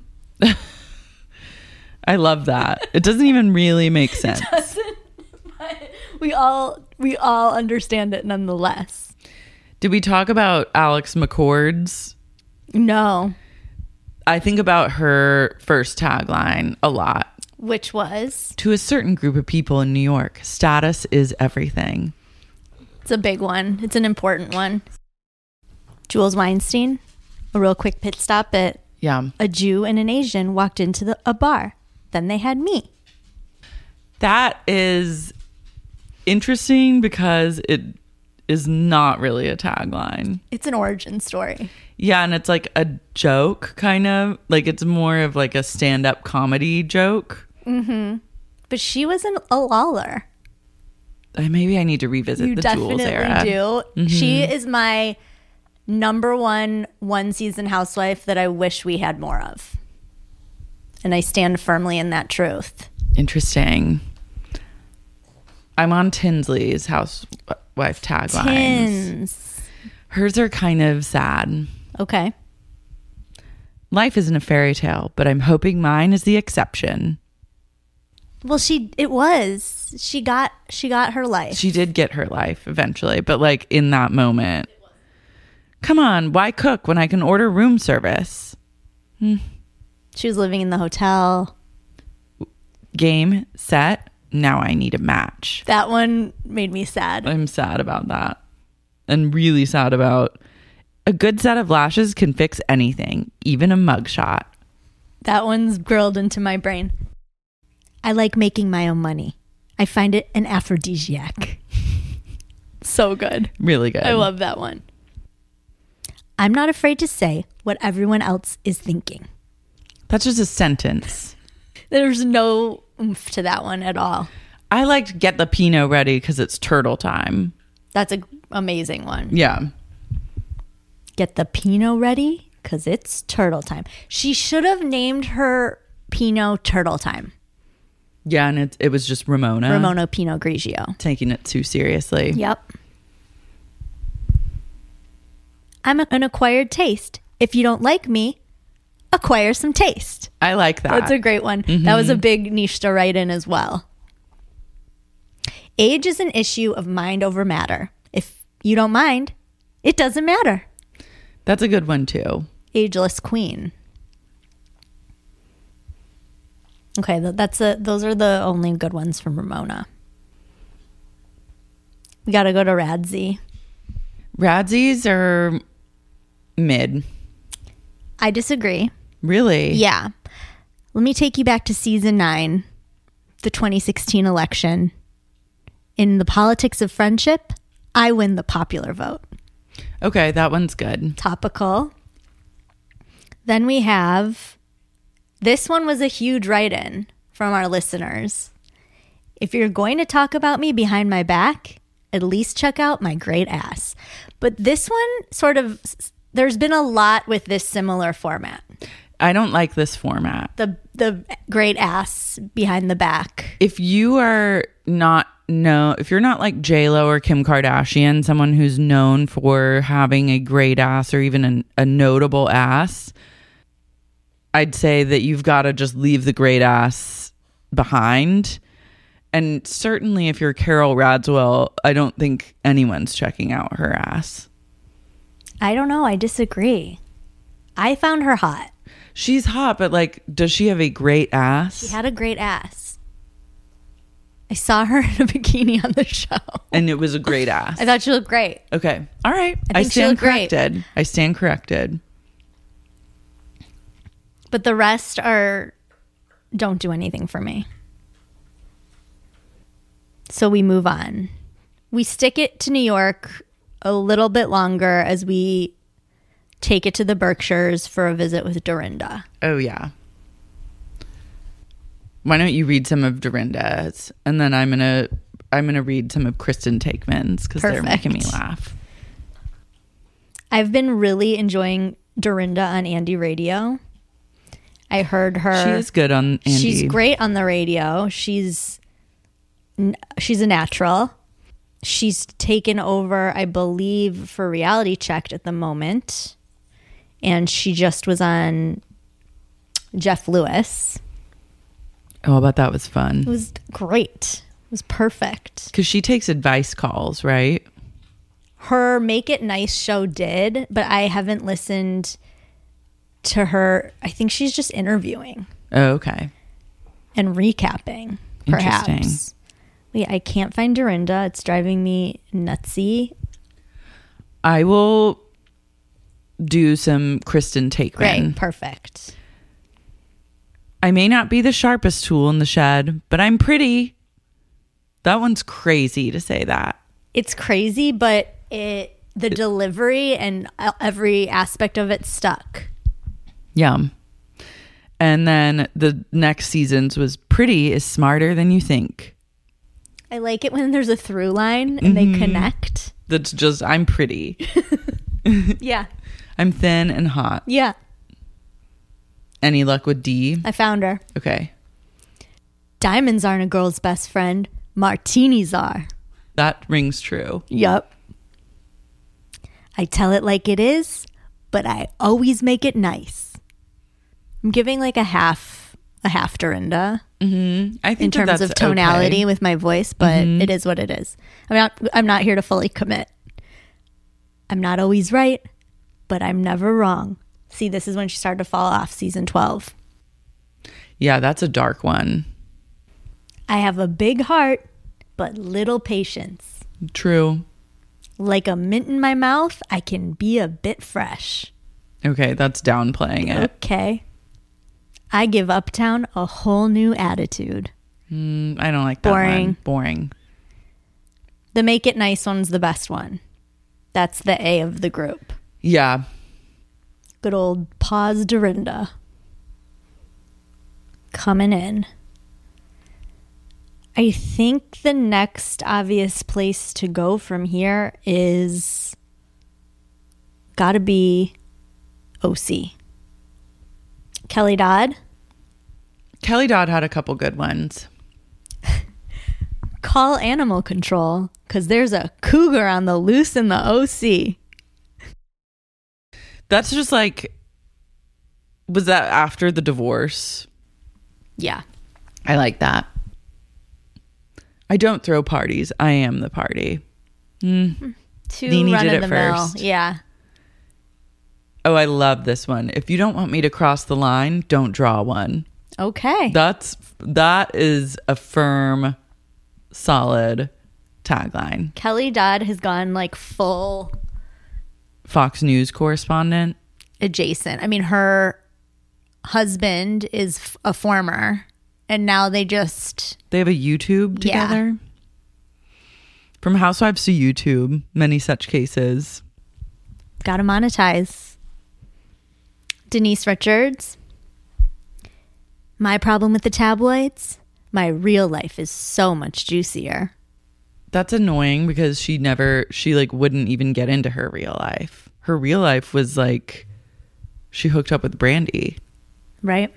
Speaker 1: I love that. It doesn't even really make sense.
Speaker 2: It doesn't, but we all we all understand it nonetheless.
Speaker 1: Did we talk about Alex McCord's?
Speaker 2: No.
Speaker 1: I think about her first tagline a lot.
Speaker 2: Which was?
Speaker 1: To a certain group of people in New York, status is everything.
Speaker 2: It's a big one. It's an important one. Jules Weinstein, a real quick pit stop at
Speaker 1: Yeah.
Speaker 2: a Jew and an Asian walked into the, a bar. Then they had me.
Speaker 1: That is interesting because it is not really a tagline.
Speaker 2: It's an origin story.
Speaker 1: Yeah, and it's like a joke, kind of. Like it's more of like a stand-up comedy joke.
Speaker 2: Mm-hmm. But she was an, a Lawler.
Speaker 1: Uh, Maybe I need to revisit
Speaker 2: You
Speaker 1: the Jules
Speaker 2: definitely
Speaker 1: era.
Speaker 2: do.
Speaker 1: Mm-hmm.
Speaker 2: She is my number one one-season housewife that I wish we had more of. And I stand firmly in that truth.
Speaker 1: Interesting. I'm on Tinsley's housewife taglines.
Speaker 2: Tins.
Speaker 1: Hers are kind of sad.
Speaker 2: Okay.
Speaker 1: Life isn't a fairy tale, but I'm hoping mine is the exception.
Speaker 2: Well, she it was. She got she got her life.
Speaker 1: She did get her life eventually, but like in that moment. Come on, why cook when I can order room service? Hmm.
Speaker 2: She was living in the hotel.
Speaker 1: Game, set, now I need a match.
Speaker 2: That one made me sad.
Speaker 1: I'm sad about that. And really sad about a good set of lashes can fix anything, even a mugshot.
Speaker 2: That one's grilled into my brain. I like making my own money. I find it an aphrodisiac. So good.
Speaker 1: Really good.
Speaker 2: I love that one. I'm not afraid to say what everyone else is thinking.
Speaker 1: That's just a sentence.
Speaker 2: There's no oomph to that one at all.
Speaker 1: I liked get the Pinot ready because it's turtle time.
Speaker 2: That's an amazing one.
Speaker 1: Yeah.
Speaker 2: Get the Pinot ready because it's turtle time. She should have named her Pinot Turtle Time.
Speaker 1: Yeah, and it, it was just Ramona.
Speaker 2: Ramona Pinot Grigio.
Speaker 1: Taking it too seriously.
Speaker 2: Yep. I'm a, an acquired taste. If you don't like me, acquire some taste.
Speaker 1: I like that.
Speaker 2: That's a great one. Mm-hmm. That was a big niche to write in as well. Age is an issue of mind over matter. If you don't mind, it doesn't matter.
Speaker 1: That's a good one too.
Speaker 2: Ageless queen. Okay, that's a, those are the only good ones from Ramona. We got to go to Radzi.
Speaker 1: Radzies are mid.
Speaker 2: I disagree.
Speaker 1: Really?
Speaker 2: Yeah. Let me take you back to season nine, the twenty sixteen election. In the politics of friendship, I win the popular vote.
Speaker 1: Okay, that one's good.
Speaker 2: Topical. Then we have, this one was a huge write-in from our listeners. If you're going to talk about me behind my back, at least check out my great ass. But this one sort of, there's been a lot with this similar format.
Speaker 1: I don't like this format.
Speaker 2: The the great ass behind the back.
Speaker 1: If you are not no, if you're not like J-Lo or Kim Kardashian, someone who's known for having a great ass or even an, a notable ass, I'd say that you've got to just leave the great ass behind. And certainly if you're Carol Radziwill, I don't think anyone's checking out her ass.
Speaker 2: I don't know. I disagree. I found her hot.
Speaker 1: She's hot, but like, does she have a great ass?
Speaker 2: She had a great ass. I saw her in a bikini on the show.
Speaker 1: And it was a great ass.
Speaker 2: I thought she looked great.
Speaker 1: Okay. All right.
Speaker 2: I,
Speaker 1: I
Speaker 2: think she
Speaker 1: stand
Speaker 2: looked great.
Speaker 1: corrected. I stand corrected.
Speaker 2: But the rest are, don't do anything for me. So we move on. We stick it to New York a little bit longer as we take it to the Berkshires for a visit with Dorinda.
Speaker 1: Oh, yeah. Why don't you read some of Dorinda's, and then I'm gonna I'm gonna read some of Kristen Takeman's because they're making me laugh.
Speaker 2: I've been really enjoying Dorinda on Andy Radio. I heard her.
Speaker 1: She is good on Andy.
Speaker 2: She's great on the radio. She's she's a natural. She's taken over, I believe, for Reality Checked at the moment. And she just was on Jeff Lewis.
Speaker 1: Oh, I bet that was fun.
Speaker 2: It was great. It was perfect.
Speaker 1: Because she takes advice calls, right?
Speaker 2: Her Make It Nice show did, but I haven't listened to her. I think she's just interviewing.
Speaker 1: Oh, okay.
Speaker 2: And recapping, perhaps.
Speaker 1: Interesting.
Speaker 2: Wait, I can't find Dorinda. It's driving me nutsy.
Speaker 1: I will do some Kristen Takeman.
Speaker 2: Great, perfect.
Speaker 1: I may not be the sharpest tool in the shed, but I'm pretty. That one's crazy to say that.
Speaker 2: It's crazy, but it the delivery and every aspect of it stuck.
Speaker 1: Yum. And then the next season's was pretty is smarter than you think.
Speaker 2: I like it when there's a through line and
Speaker 1: Mm-hmm.
Speaker 2: they connect.
Speaker 1: That's just, I'm pretty.
Speaker 2: Yeah.
Speaker 1: I'm thin and hot.
Speaker 2: Yeah.
Speaker 1: Any luck with D?
Speaker 2: I found her.
Speaker 1: Okay.
Speaker 2: Diamonds aren't a girl's best friend. Martinis are.
Speaker 1: That rings true.
Speaker 2: Yup. I tell it like it is, but I always make it nice. I'm giving like a half, a half Dorinda
Speaker 1: Mm-hmm. I think
Speaker 2: in
Speaker 1: that
Speaker 2: terms
Speaker 1: that's
Speaker 2: of tonality
Speaker 1: okay.
Speaker 2: with my voice, but
Speaker 1: Mhm.
Speaker 2: it is what it is. I'm not, I'm not here to fully commit. I'm not always right, but I'm never wrong. See, this is when she started to fall off, season twelve.
Speaker 1: Yeah, that's a dark one.
Speaker 2: I have a big heart, but little patience.
Speaker 1: True.
Speaker 2: Like a mint in my mouth, I can be a bit fresh.
Speaker 1: Okay, that's downplaying it.
Speaker 2: Okay. I give Uptown a whole new attitude.
Speaker 1: Mm, I don't like that
Speaker 2: Boring.
Speaker 1: one. Boring.
Speaker 2: The Make It Nice one's the best one. That's the A of the group.
Speaker 1: Yeah.
Speaker 2: Good old Paz Dorinda. Coming in. I think the next obvious place to go from here is gotta be O C. Kelly Dodd.
Speaker 1: Kelly Dodd had a couple good ones.
Speaker 2: Call animal control because there's a cougar on the loose in the O C.
Speaker 1: That's just like, was that after the divorce?
Speaker 2: Yeah.
Speaker 1: I like that. I don't throw parties. I am the party. Mm.
Speaker 2: Too
Speaker 1: Nene
Speaker 2: run
Speaker 1: did
Speaker 2: of
Speaker 1: it
Speaker 2: the mill.
Speaker 1: first.
Speaker 2: Yeah.
Speaker 1: Oh, I love this one. If you don't want me to cross the line, don't draw one.
Speaker 2: Okay.
Speaker 1: That's that is a firm, solid tagline.
Speaker 2: Kelly Dodd has gone like full
Speaker 1: Fox News correspondent.
Speaker 2: adjacent. I mean, her husband is f- a former, and now they just
Speaker 1: They have a YouTube
Speaker 2: Yeah.
Speaker 1: together. From housewives to YouTube, many such cases.
Speaker 2: got to monetize. Denise Richards. My problem with the tabloids, my real life is so much juicier.
Speaker 1: That's annoying because she never, she like wouldn't even get into her real life. Her real life was like, she hooked up with Brandy.
Speaker 2: Right?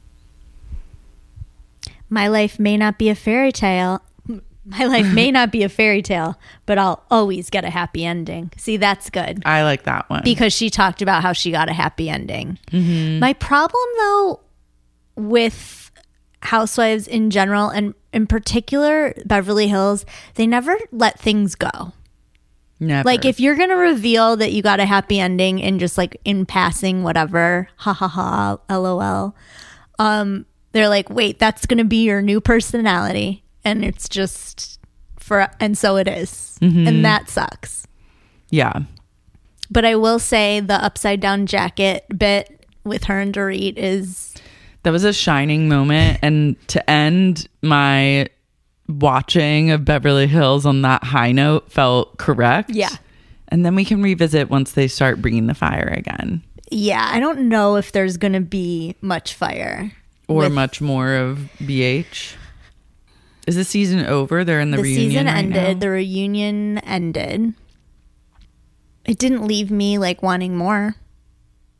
Speaker 2: My life may not be a fairy tale. My life may not be a fairy tale, but I'll always get a happy ending. See, that's good.
Speaker 1: I like that one.
Speaker 2: Because she talked about how she got a happy ending.
Speaker 1: Mm-hmm.
Speaker 2: My problem, though, with housewives in general, and in particular Beverly Hills, they never let things go.
Speaker 1: Never.
Speaker 2: Like, if you're going to reveal that you got a happy ending and just like in passing, whatever, ha ha ha, lol, um, they're like, wait, that's going to be your new personality. And it's just for, and so it is.
Speaker 1: Mm-hmm.
Speaker 2: And that sucks.
Speaker 1: Yeah.
Speaker 2: But I will say the upside down jacket bit with her and Dorit is,
Speaker 1: That was a shining moment. And to end my watching of Beverly Hills on that high note felt correct.
Speaker 2: Yeah.
Speaker 1: And then we can revisit once they start bringing the fire again.
Speaker 2: yeah, I don't know if there's going to be much fire.
Speaker 1: Or
Speaker 2: with-
Speaker 1: much more of B H. Is the season over? They're in the,
Speaker 2: the
Speaker 1: reunion
Speaker 2: season
Speaker 1: right
Speaker 2: ended.
Speaker 1: now?
Speaker 2: The reunion ended. It didn't leave me like wanting more.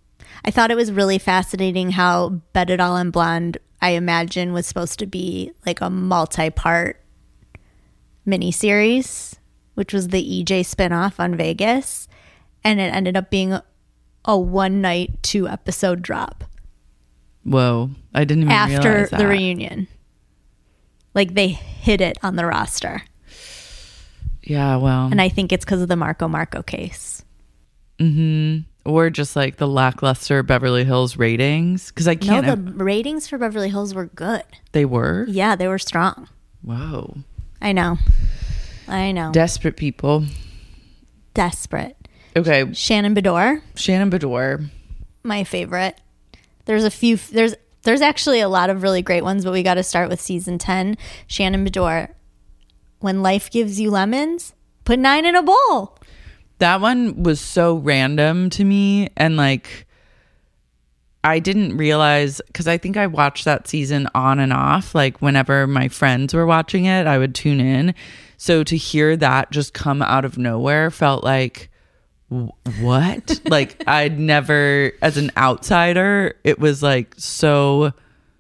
Speaker 2: I thought it was really fascinating how Bet It All on Blonde, I imagine, was supposed to be like a multi-part miniseries, which was the E J spinoff on Vegas. And it ended up being a, a one-night, two-episode drop.
Speaker 1: Whoa. I didn't even
Speaker 2: after
Speaker 1: realize that.
Speaker 2: the reunion. Like, they hid it on the roster.
Speaker 1: Yeah, well.
Speaker 2: And I think it's because of the Marco Marco case.
Speaker 1: Mm-hmm. Or just like the lackluster Beverly Hills ratings. Because I can't.
Speaker 2: No, the have, ratings for Beverly Hills were good.
Speaker 1: They were?
Speaker 2: Yeah, they were strong.
Speaker 1: Whoa.
Speaker 2: I know. I know.
Speaker 1: Desperate people.
Speaker 2: Desperate.
Speaker 1: Okay.
Speaker 2: Shannon Beador.
Speaker 1: Shannon Beador.
Speaker 2: My favorite. There's a few. There's there's actually a lot of really great ones, but we got to start with season ten. Shannon Beador. When life gives you lemons, put nine in a bowl.
Speaker 1: That one was so random to me, and like I didn't realize, because I think I watched that season on and off. Like whenever my friends were watching it, I would tune in. So to hear that just come out of nowhere felt like, what? Like I'd never, as an outsider, it was like so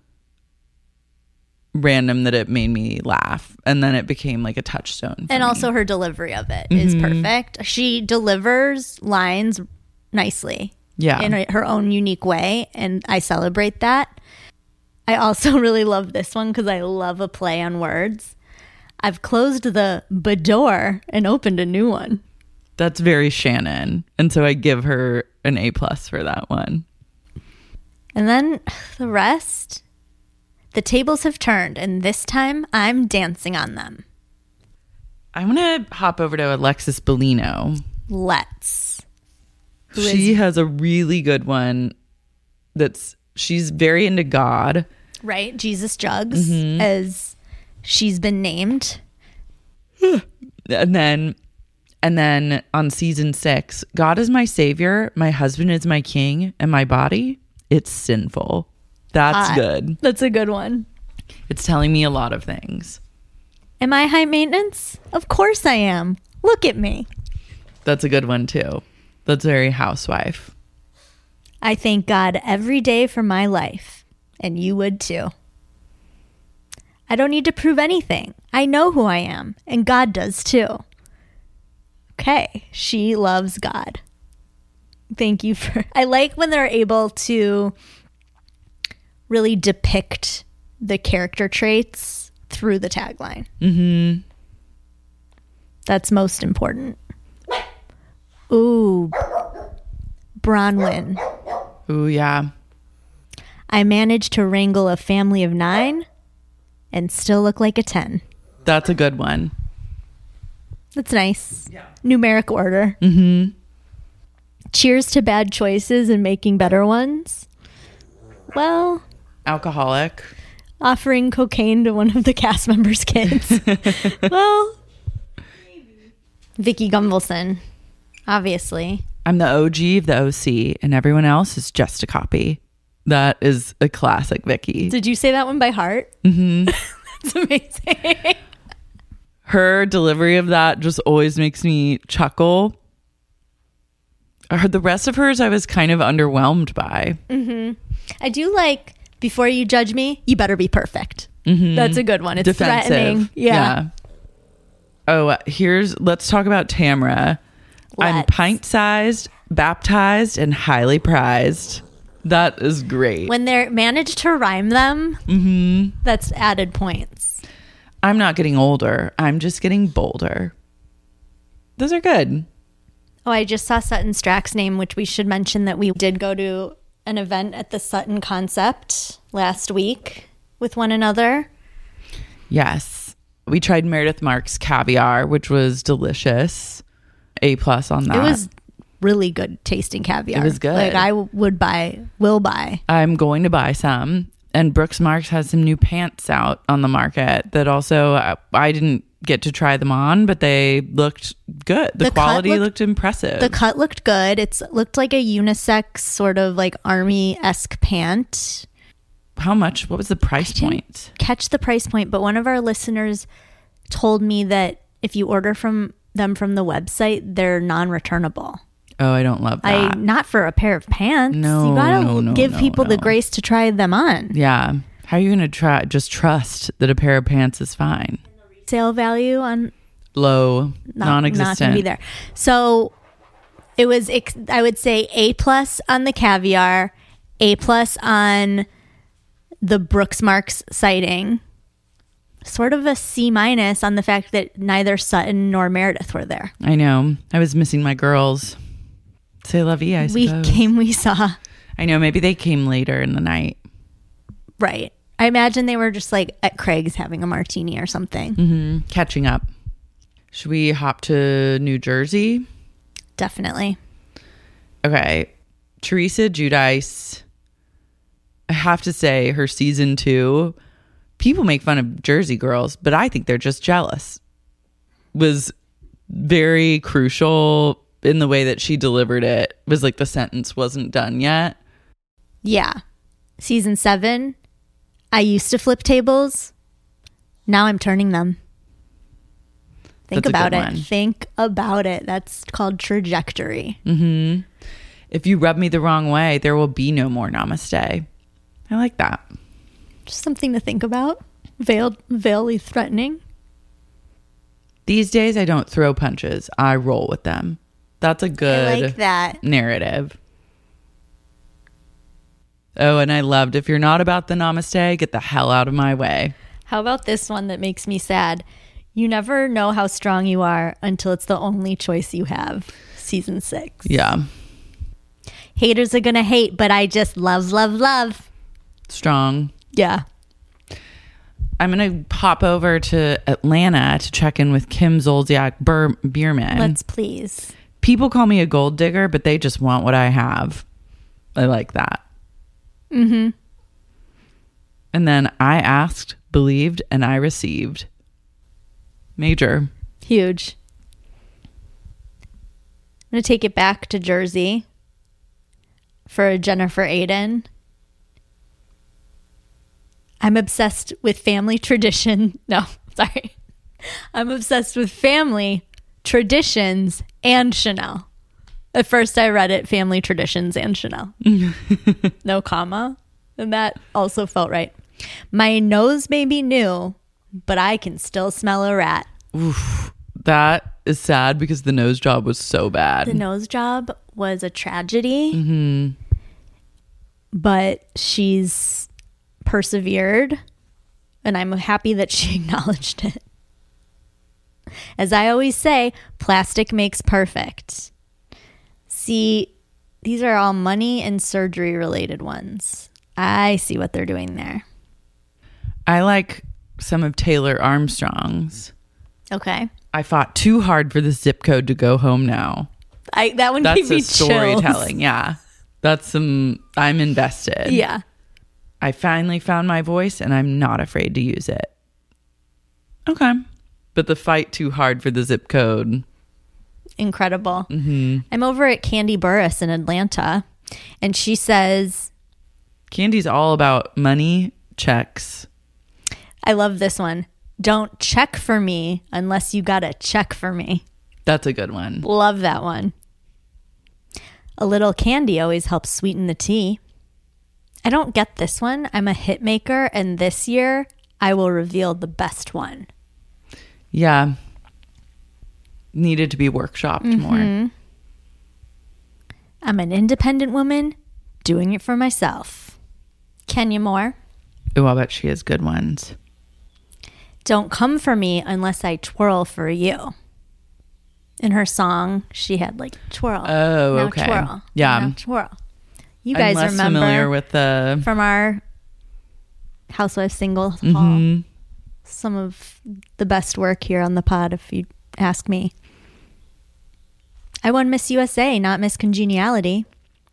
Speaker 1: random that it made me laugh, and then it became like a touchstone.
Speaker 2: And
Speaker 1: me.
Speaker 2: Also her delivery of it mm-hmm. is perfect. She delivers lines nicely,
Speaker 1: yeah,
Speaker 2: in her own unique way, and I celebrate that. I also really love this one because I love a play on words. I've closed the Beador and opened a new one.
Speaker 1: That's very Shannon, and so I give her an A plus for that one.
Speaker 2: And then the rest, the tables have turned, and this time I'm dancing on them.
Speaker 1: I want to hop over to Alexis Bellino.
Speaker 2: Let's. Who
Speaker 1: she
Speaker 2: is,
Speaker 1: has a really good one. That's she's very into God,
Speaker 2: right? Jesus Jugs, mm-hmm. as she's been named.
Speaker 1: And then. And then on season six, God is my savior, my husband is my king, and my body, it's sinful. That's uh, good.
Speaker 2: That's a good one.
Speaker 1: It's telling me a lot of things.
Speaker 2: Am I high maintenance? Of course I am. Look at me.
Speaker 1: That's a good one too. That's very housewife.
Speaker 2: I thank God every day for my life, and you would too. I don't need to prove anything. I know who I am, and God does too. Okay, she loves God. Thank you for... I like when they're able to really depict the character traits through the tagline.
Speaker 1: Mm-hmm.
Speaker 2: That's most important. Ooh, Bronwyn.
Speaker 1: Ooh, yeah.
Speaker 2: I managed to wrangle a family of nine and still look like a ten.
Speaker 1: That's a good one.
Speaker 2: That's nice. Yeah. Numeric order.
Speaker 1: Mm-hmm.
Speaker 2: Cheers to bad choices and making better ones. Well...
Speaker 1: Alcoholic.
Speaker 2: Offering cocaine to one of the cast members' kids. Well... Maybe. Vicky Gunvalson. Obviously.
Speaker 1: I'm the O G of the O C, and everyone else is just a copy. That is a classic Vicky.
Speaker 2: Did you say that one by heart?
Speaker 1: Mm-hmm.
Speaker 2: That's amazing.
Speaker 1: Her delivery of that just always makes me chuckle. Her, the rest of hers I was kind of underwhelmed by.
Speaker 2: Mm-hmm. I do like, before you judge me, you better be perfect.
Speaker 1: Mm-hmm.
Speaker 2: That's a good one. It's
Speaker 1: defensive.
Speaker 2: Threatening. Yeah.
Speaker 1: yeah. Oh, here's, let's talk about Tamra.
Speaker 2: Let's.
Speaker 1: I'm pint-sized, baptized, and highly prized. That is great.
Speaker 2: When they're managed to rhyme them,
Speaker 1: mm-hmm.
Speaker 2: that's added points.
Speaker 1: I'm not getting older. I'm just getting bolder. Those are good.
Speaker 2: Oh, I just saw Sutton Strack's name, which we should mention that we did go to an event at the Sutton Concept last week with one another.
Speaker 1: Yes. We tried Meredith Marks caviar, which was delicious. A plus on that.
Speaker 2: It was really good tasting caviar.
Speaker 1: It was good.
Speaker 2: Like I would buy, will buy.
Speaker 1: I'm going to buy some. And Brooks Marks has some new pants out on the market that also, I, I didn't get to try them on, but they looked good. The, the quality looked, looked impressive.
Speaker 2: The cut looked good. It's looked like a unisex sort of like army-esque pant.
Speaker 1: How much? What was the price point?
Speaker 2: Catch the price point, but one of our listeners told me that if you order from them from the website, they're non-returnable.
Speaker 1: Oh, I don't love
Speaker 2: I
Speaker 1: that.
Speaker 2: not for a pair of pants.
Speaker 1: No,
Speaker 2: you gotta
Speaker 1: no, no,
Speaker 2: give
Speaker 1: no,
Speaker 2: people the
Speaker 1: no.
Speaker 2: grace to try them on.
Speaker 1: Yeah. How are you going to try just trust that a pair of pants is fine?
Speaker 2: Sale value on
Speaker 1: Low,
Speaker 2: not,
Speaker 1: non-existent.
Speaker 2: not gonna be there. So it was, ex- I would say, A plus on the caviar, A plus on the Brooks Marks sighting, sort of a C minus on the fact that neither Sutton nor Meredith were there.
Speaker 1: I know. I was missing my girls. C'est la vie, I
Speaker 2: We
Speaker 1: suppose.
Speaker 2: came, we saw.
Speaker 1: I know. Maybe they came later in the night.
Speaker 2: Right. I imagine they were just like at Craig's having a martini or something.
Speaker 1: Mm-hmm. Catching up. Should we hop to New Jersey?
Speaker 2: Definitely.
Speaker 1: Okay. Teresa Giudice. I have to say, her season two, people make fun of Jersey girls, but I think they're just jealous. Was very crucial in the way that she delivered it. It was like the sentence wasn't done yet.
Speaker 2: Yeah. Season seven, I used to flip tables. Now I'm turning them. Think
Speaker 1: That's a
Speaker 2: about
Speaker 1: good
Speaker 2: it.
Speaker 1: one.
Speaker 2: Think about it. That's called trajectory.
Speaker 1: Mm-hmm. If you rub me the wrong way, there will be no more namaste. I like that.
Speaker 2: Just something to think about. Veiled, veilly threatening.
Speaker 1: These days, I don't throw punches. I roll with them. That's a good
Speaker 2: I like that.
Speaker 1: narrative. Oh, and I loved, if you're not about the namaste, get the hell out of my way.
Speaker 2: How about this one that makes me sad? You never know how strong you are until it's the only choice you have. Season six.
Speaker 1: Yeah.
Speaker 2: Haters are going to hate, but I just love, love, love.
Speaker 1: Strong.
Speaker 2: Yeah.
Speaker 1: I'm going to hop over to Atlanta to check in with Kim Zolciak Bur- Bierman.
Speaker 2: Let's please.
Speaker 1: People call me a gold digger, but they just want what I have. I like that.
Speaker 2: Mm-hmm.
Speaker 1: And then I asked, believed, and I received. Major.
Speaker 2: Huge. I'm going to take it back to Jersey for Jennifer Aiden. I'm obsessed with family tradition. No, sorry. I'm obsessed with family traditions and Chanel. At first I read it family traditions and Chanel. No comma. And that also felt right. My nose may be new, but I can still smell a rat.
Speaker 1: Oof. That is sad because the nose job was so bad.
Speaker 2: The nose job was a tragedy.
Speaker 1: Mm-hmm.
Speaker 2: But she's persevered, and I'm happy that she acknowledged it. As I always say, plastic makes perfect. See, these are all money and surgery related ones. I see what they're doing there.
Speaker 1: I like some of Taylor Armstrong's.
Speaker 2: Okay.
Speaker 1: I fought too hard for the zip code to go home now.
Speaker 2: I that one
Speaker 1: That's
Speaker 2: gave me
Speaker 1: a
Speaker 2: chills.
Speaker 1: storytelling. Yeah. That's some, I'm invested.
Speaker 2: Yeah.
Speaker 1: I finally found my voice and I'm not afraid to use it. Okay. But the fight too hard for the zip code.
Speaker 2: Incredible.
Speaker 1: Mm-hmm.
Speaker 2: I'm over at Candy Burris in Atlanta, and she says,
Speaker 1: Candy's all about money, checks.
Speaker 2: I love this one. Don't check for me unless you got a check for me.
Speaker 1: That's a good one.
Speaker 2: Love that one. A little candy always helps sweeten the tea. I don't get this one. I'm a hit maker, and this year I will reveal the best one.
Speaker 1: Yeah. Needed to be workshopped mm-hmm. more.
Speaker 2: I'm an independent woman doing it for myself. Kenya Moore.
Speaker 1: Oh, I bet she has good ones.
Speaker 2: Don't come for me unless I twirl for you. In her song, she had like twirl.
Speaker 1: Oh,
Speaker 2: now
Speaker 1: okay.
Speaker 2: Twirl.
Speaker 1: Yeah.
Speaker 2: Now twirl. You guys
Speaker 1: I'm less
Speaker 2: remember
Speaker 1: familiar with the
Speaker 2: from our Housewives Single
Speaker 1: mm-hmm.
Speaker 2: Hall. Some of the best work here on the pod, if you ask me. I won Miss U S A, not Miss Congeniality.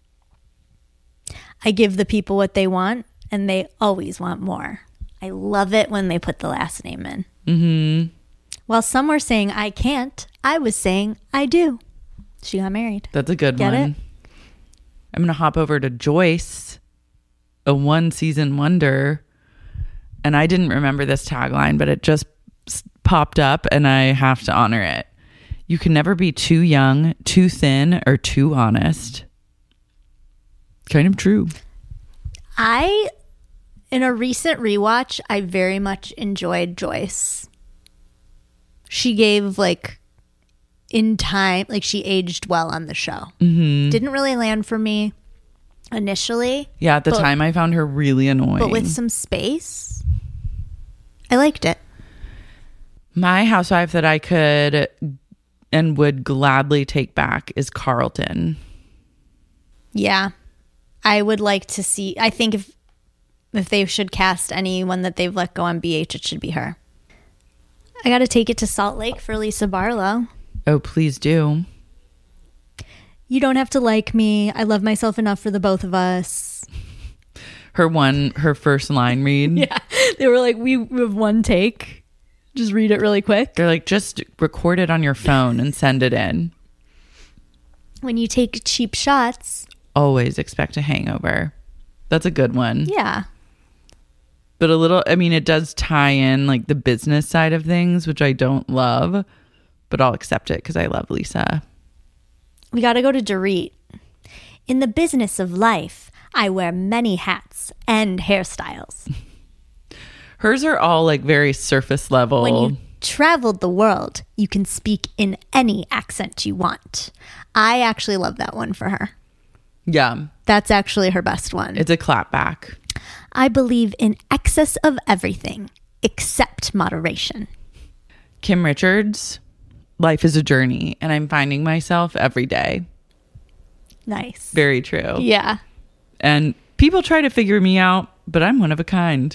Speaker 2: I give the people what they want, and they always want more. I love it when they put the last name in.
Speaker 1: Mm-hmm.
Speaker 2: While some were saying I can't, I was saying I do. She got married.
Speaker 1: That's a good
Speaker 2: Get
Speaker 1: one.
Speaker 2: it?
Speaker 1: I'm going to hop over to Joyce, a one season wonder. And I didn't remember this tagline, but it just popped up and I have to honor it. You can never be too young, too thin, or too honest. Kind of true.
Speaker 2: I, in a recent rewatch, I very much enjoyed Joyce. She gave, like, in time, like, she aged well on the show. Mm-hmm. Didn't really land for me initially.
Speaker 1: Yeah, at the
Speaker 2: but,
Speaker 1: time I found her really annoying.
Speaker 2: But with some space, I liked it.
Speaker 1: My housewife that I could and would gladly take back is Carlton.
Speaker 2: Yeah. I would like to see, I think if if they should cast anyone that they've let go on B H, it should be her. I got to take it to Salt Lake for Lisa Barlow.
Speaker 1: Oh, please do.
Speaker 2: You don't have to like me. I love myself enough for the both of us.
Speaker 1: Her one, her first line read.
Speaker 2: Yeah. They were like, we have one take. Just read it really quick.
Speaker 1: They're like, just record it on your phone and send it in.
Speaker 2: When you take cheap shots.
Speaker 1: Always expect a hangover. That's a good one.
Speaker 2: Yeah.
Speaker 1: But a little, I mean, it does tie in like the business side of things, which I don't love, but I'll accept it because I love Lisa.
Speaker 2: We got to go to Dorit. In the business of life, I wear many hats and hairstyles.
Speaker 1: Hers are all like very surface level.
Speaker 2: When you traveled the world, you can speak in any accent you want. I actually love that one for her.
Speaker 1: Yeah.
Speaker 2: That's actually her best one.
Speaker 1: It's a clap back.
Speaker 2: I believe in excess of everything except moderation.
Speaker 1: Kim Richards, life is a journey, and I'm finding myself every day.
Speaker 2: Nice.
Speaker 1: Very true.
Speaker 2: Yeah.
Speaker 1: And people try to figure me out, but I'm one of a kind.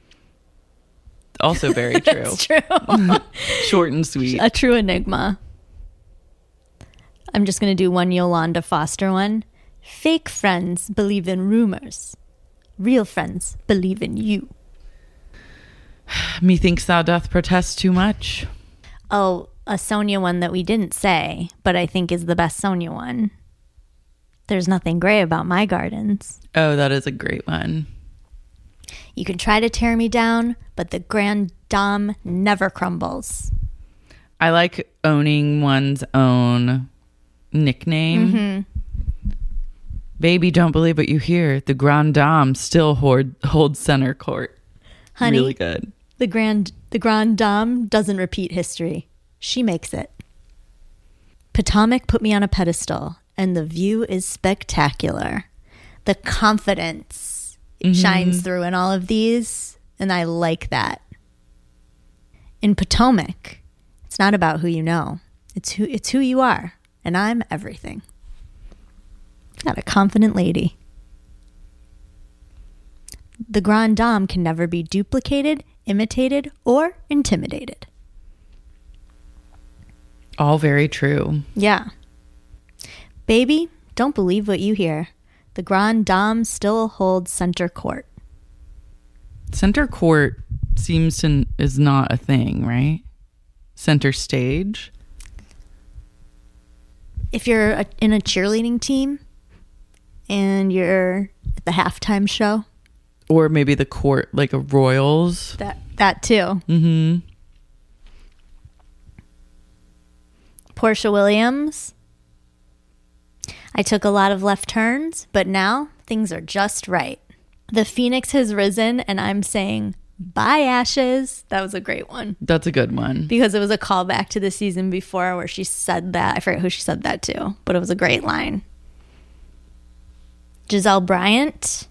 Speaker 1: Also very true.
Speaker 2: That's true.
Speaker 1: Short and sweet.
Speaker 2: A true enigma. I'm just going to do one Yolanda Foster one. Fake friends believe in rumors. Real friends believe in you.
Speaker 1: Methinks thou doth protest too much.
Speaker 2: Oh, a Sonia one that we didn't say, but I think is the best Sonia one. There's nothing gray about my gardens.
Speaker 1: Oh, that is a great one.
Speaker 2: You can try to tear me down, but the Grand Dame never crumbles.
Speaker 1: I like owning one's own nickname. Mm-hmm. Baby, don't believe what you hear. The Grand Dame still hoard, holds center court.
Speaker 2: Honey,
Speaker 1: really good.
Speaker 2: The Grand, the Grand Dame doesn't repeat history. She makes it. Potomac put me on a pedestal, and the view is spectacular. The confidence mm-hmm. shines through in all of these, and I like that. In Potomac, it's not about who you know. It's who it's who you are, and I'm everything. Got a confident lady. The Grand Dame can never be duplicated, imitated, or intimidated.
Speaker 1: All very true.
Speaker 2: Yeah. Baby, don't believe what you hear. The Grand Dame still holds center court.
Speaker 1: Center court seems to is not a thing, right? Center stage.
Speaker 2: If you're a, in a cheerleading team and you're at the halftime show,
Speaker 1: or maybe the court, like a Royals.
Speaker 2: That that too.
Speaker 1: Mm-hmm.
Speaker 2: Portia Williams. I took a lot of left turns, but now things are just right. The phoenix has risen, and I'm saying, bye, ashes. That was a great one.
Speaker 1: That's a good one.
Speaker 2: Because it was a callback to the season before where she said that. I forget who she said that to, but it was a great line. Giselle Bryant.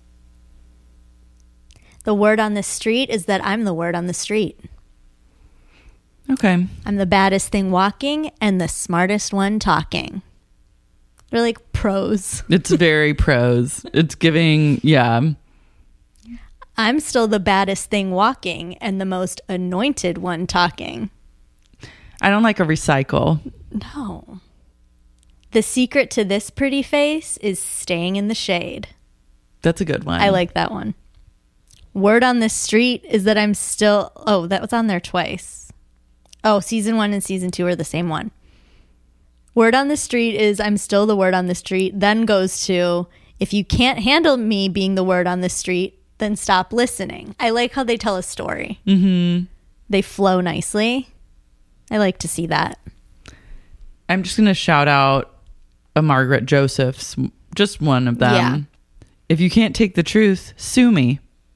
Speaker 2: The word on the street is that I'm the word on the street.
Speaker 1: Okay.
Speaker 2: I'm the baddest thing walking and the smartest one talking. They're like pros.
Speaker 1: It's very pros. It's giving, yeah.
Speaker 2: I'm still the baddest thing walking and the most anointed one talking.
Speaker 1: I don't like a recycle.
Speaker 2: No. The secret to this pretty face is staying in the shade.
Speaker 1: That's a good one.
Speaker 2: I like that one. Word on the street is that I'm still... Oh, that was on there twice. Oh, season one and season two are the same one. Word on the street is I'm still the word on the street. Then goes to, if you can't handle me being the word on the street, then stop listening. I like how they tell a story. Mm-hmm. They flow nicely. I like to see that.
Speaker 1: I'm just going to shout out a Margaret Joseph's, just one of them.
Speaker 2: Yeah.
Speaker 1: If you can't take the truth, sue me.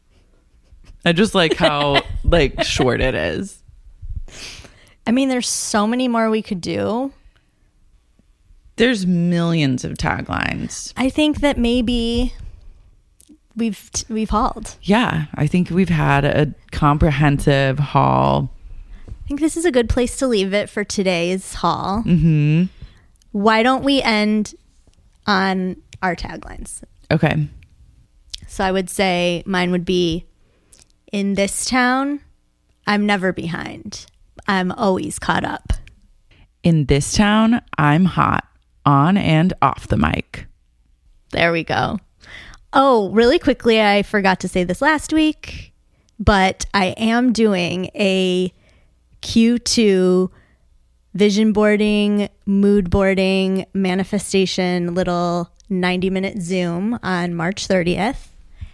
Speaker 1: I just like how like short it is.
Speaker 2: I mean, there's so many more we could do.
Speaker 1: There's millions of taglines.
Speaker 2: I think that maybe we've we've hauled.
Speaker 1: Yeah, I think we've had a comprehensive haul.
Speaker 2: I think this is a good place to leave it for today's haul.
Speaker 1: Mm-hmm.
Speaker 2: Why don't we end on our taglines?
Speaker 1: Okay.
Speaker 2: So I would say mine would be, in this town, I'm never behind. I'm always caught up.
Speaker 1: In this town, I'm hot, on and off the mic.
Speaker 2: There we go. Oh, really quickly, I forgot to say this last week, but I am doing a Q two vision boarding, mood boarding, manifestation little ninety minute Zoom on March thirtieth.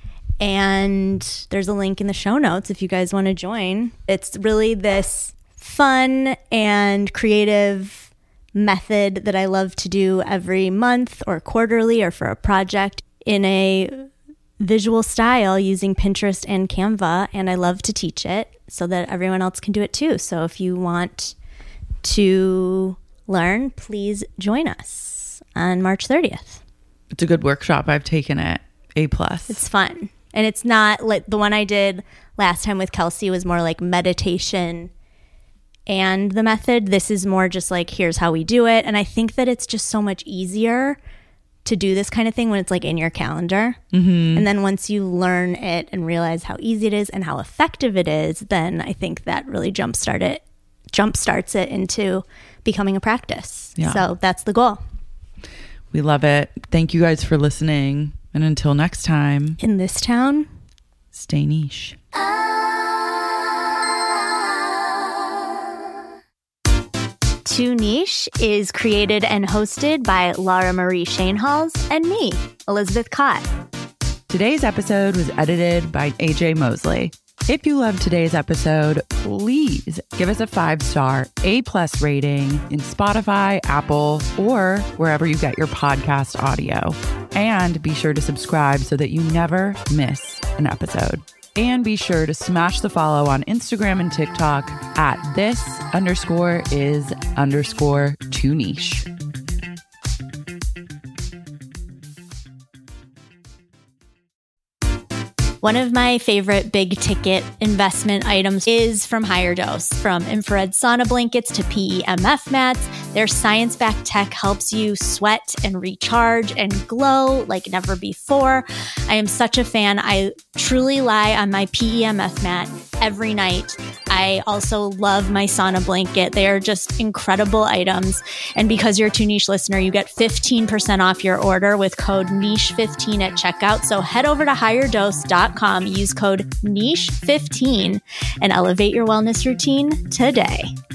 Speaker 2: And there's a link in the show notes if you guys want to join. It's really this fun and creative method that I love to do every month or quarterly or for a project in a visual style using Pinterest and Canva. And I love to teach it so that everyone else can do it too. So if you want to learn, please join us on March thirtieth.
Speaker 1: It's a good workshop. I've taken it. A plus.
Speaker 2: It's fun. And it's not like the one I did last time with Kelsey was more like meditation and the method. This is more just like, here's how we do it. And I think that it's just so much easier to do this kind of thing when it's like in your calendar. Mm-hmm. And then once you learn it and realize how easy it is and how effective it is, then I think that really jumpstart it, jumpstarts it into becoming a practice.
Speaker 1: Yeah.
Speaker 2: So that's the goal.
Speaker 1: We love it. Thank you guys for listening. And until next time,
Speaker 2: in this town,
Speaker 1: stay niche.
Speaker 2: Too Niche is created and hosted by Laura Marie Shainhals and me, Elizabeth Cott.
Speaker 1: Today's episode was edited by A J Mosley. If you loved today's episode, please give us a five-star A-plus rating in Spotify, Apple, or wherever you get your podcast audio. And be sure to subscribe so that you never miss an episode. And be sure to smash the follow on Instagram and TikTok at this underscore is underscore too niche.
Speaker 2: One of my favorite big ticket investment items is from Higher Dose. From infrared sauna blankets to P E M F mats, their science-backed tech helps you sweat and recharge and glow like never before. I am such a fan. I truly lie on my P E M F mat every night. I also love my sauna blanket. They are just incredible items. And because you're a Too Niche listener, you get fifteen percent off your order with code niche fifteen at checkout. So head over to higher dose dot com, use code niche fifteen, and elevate your wellness routine today.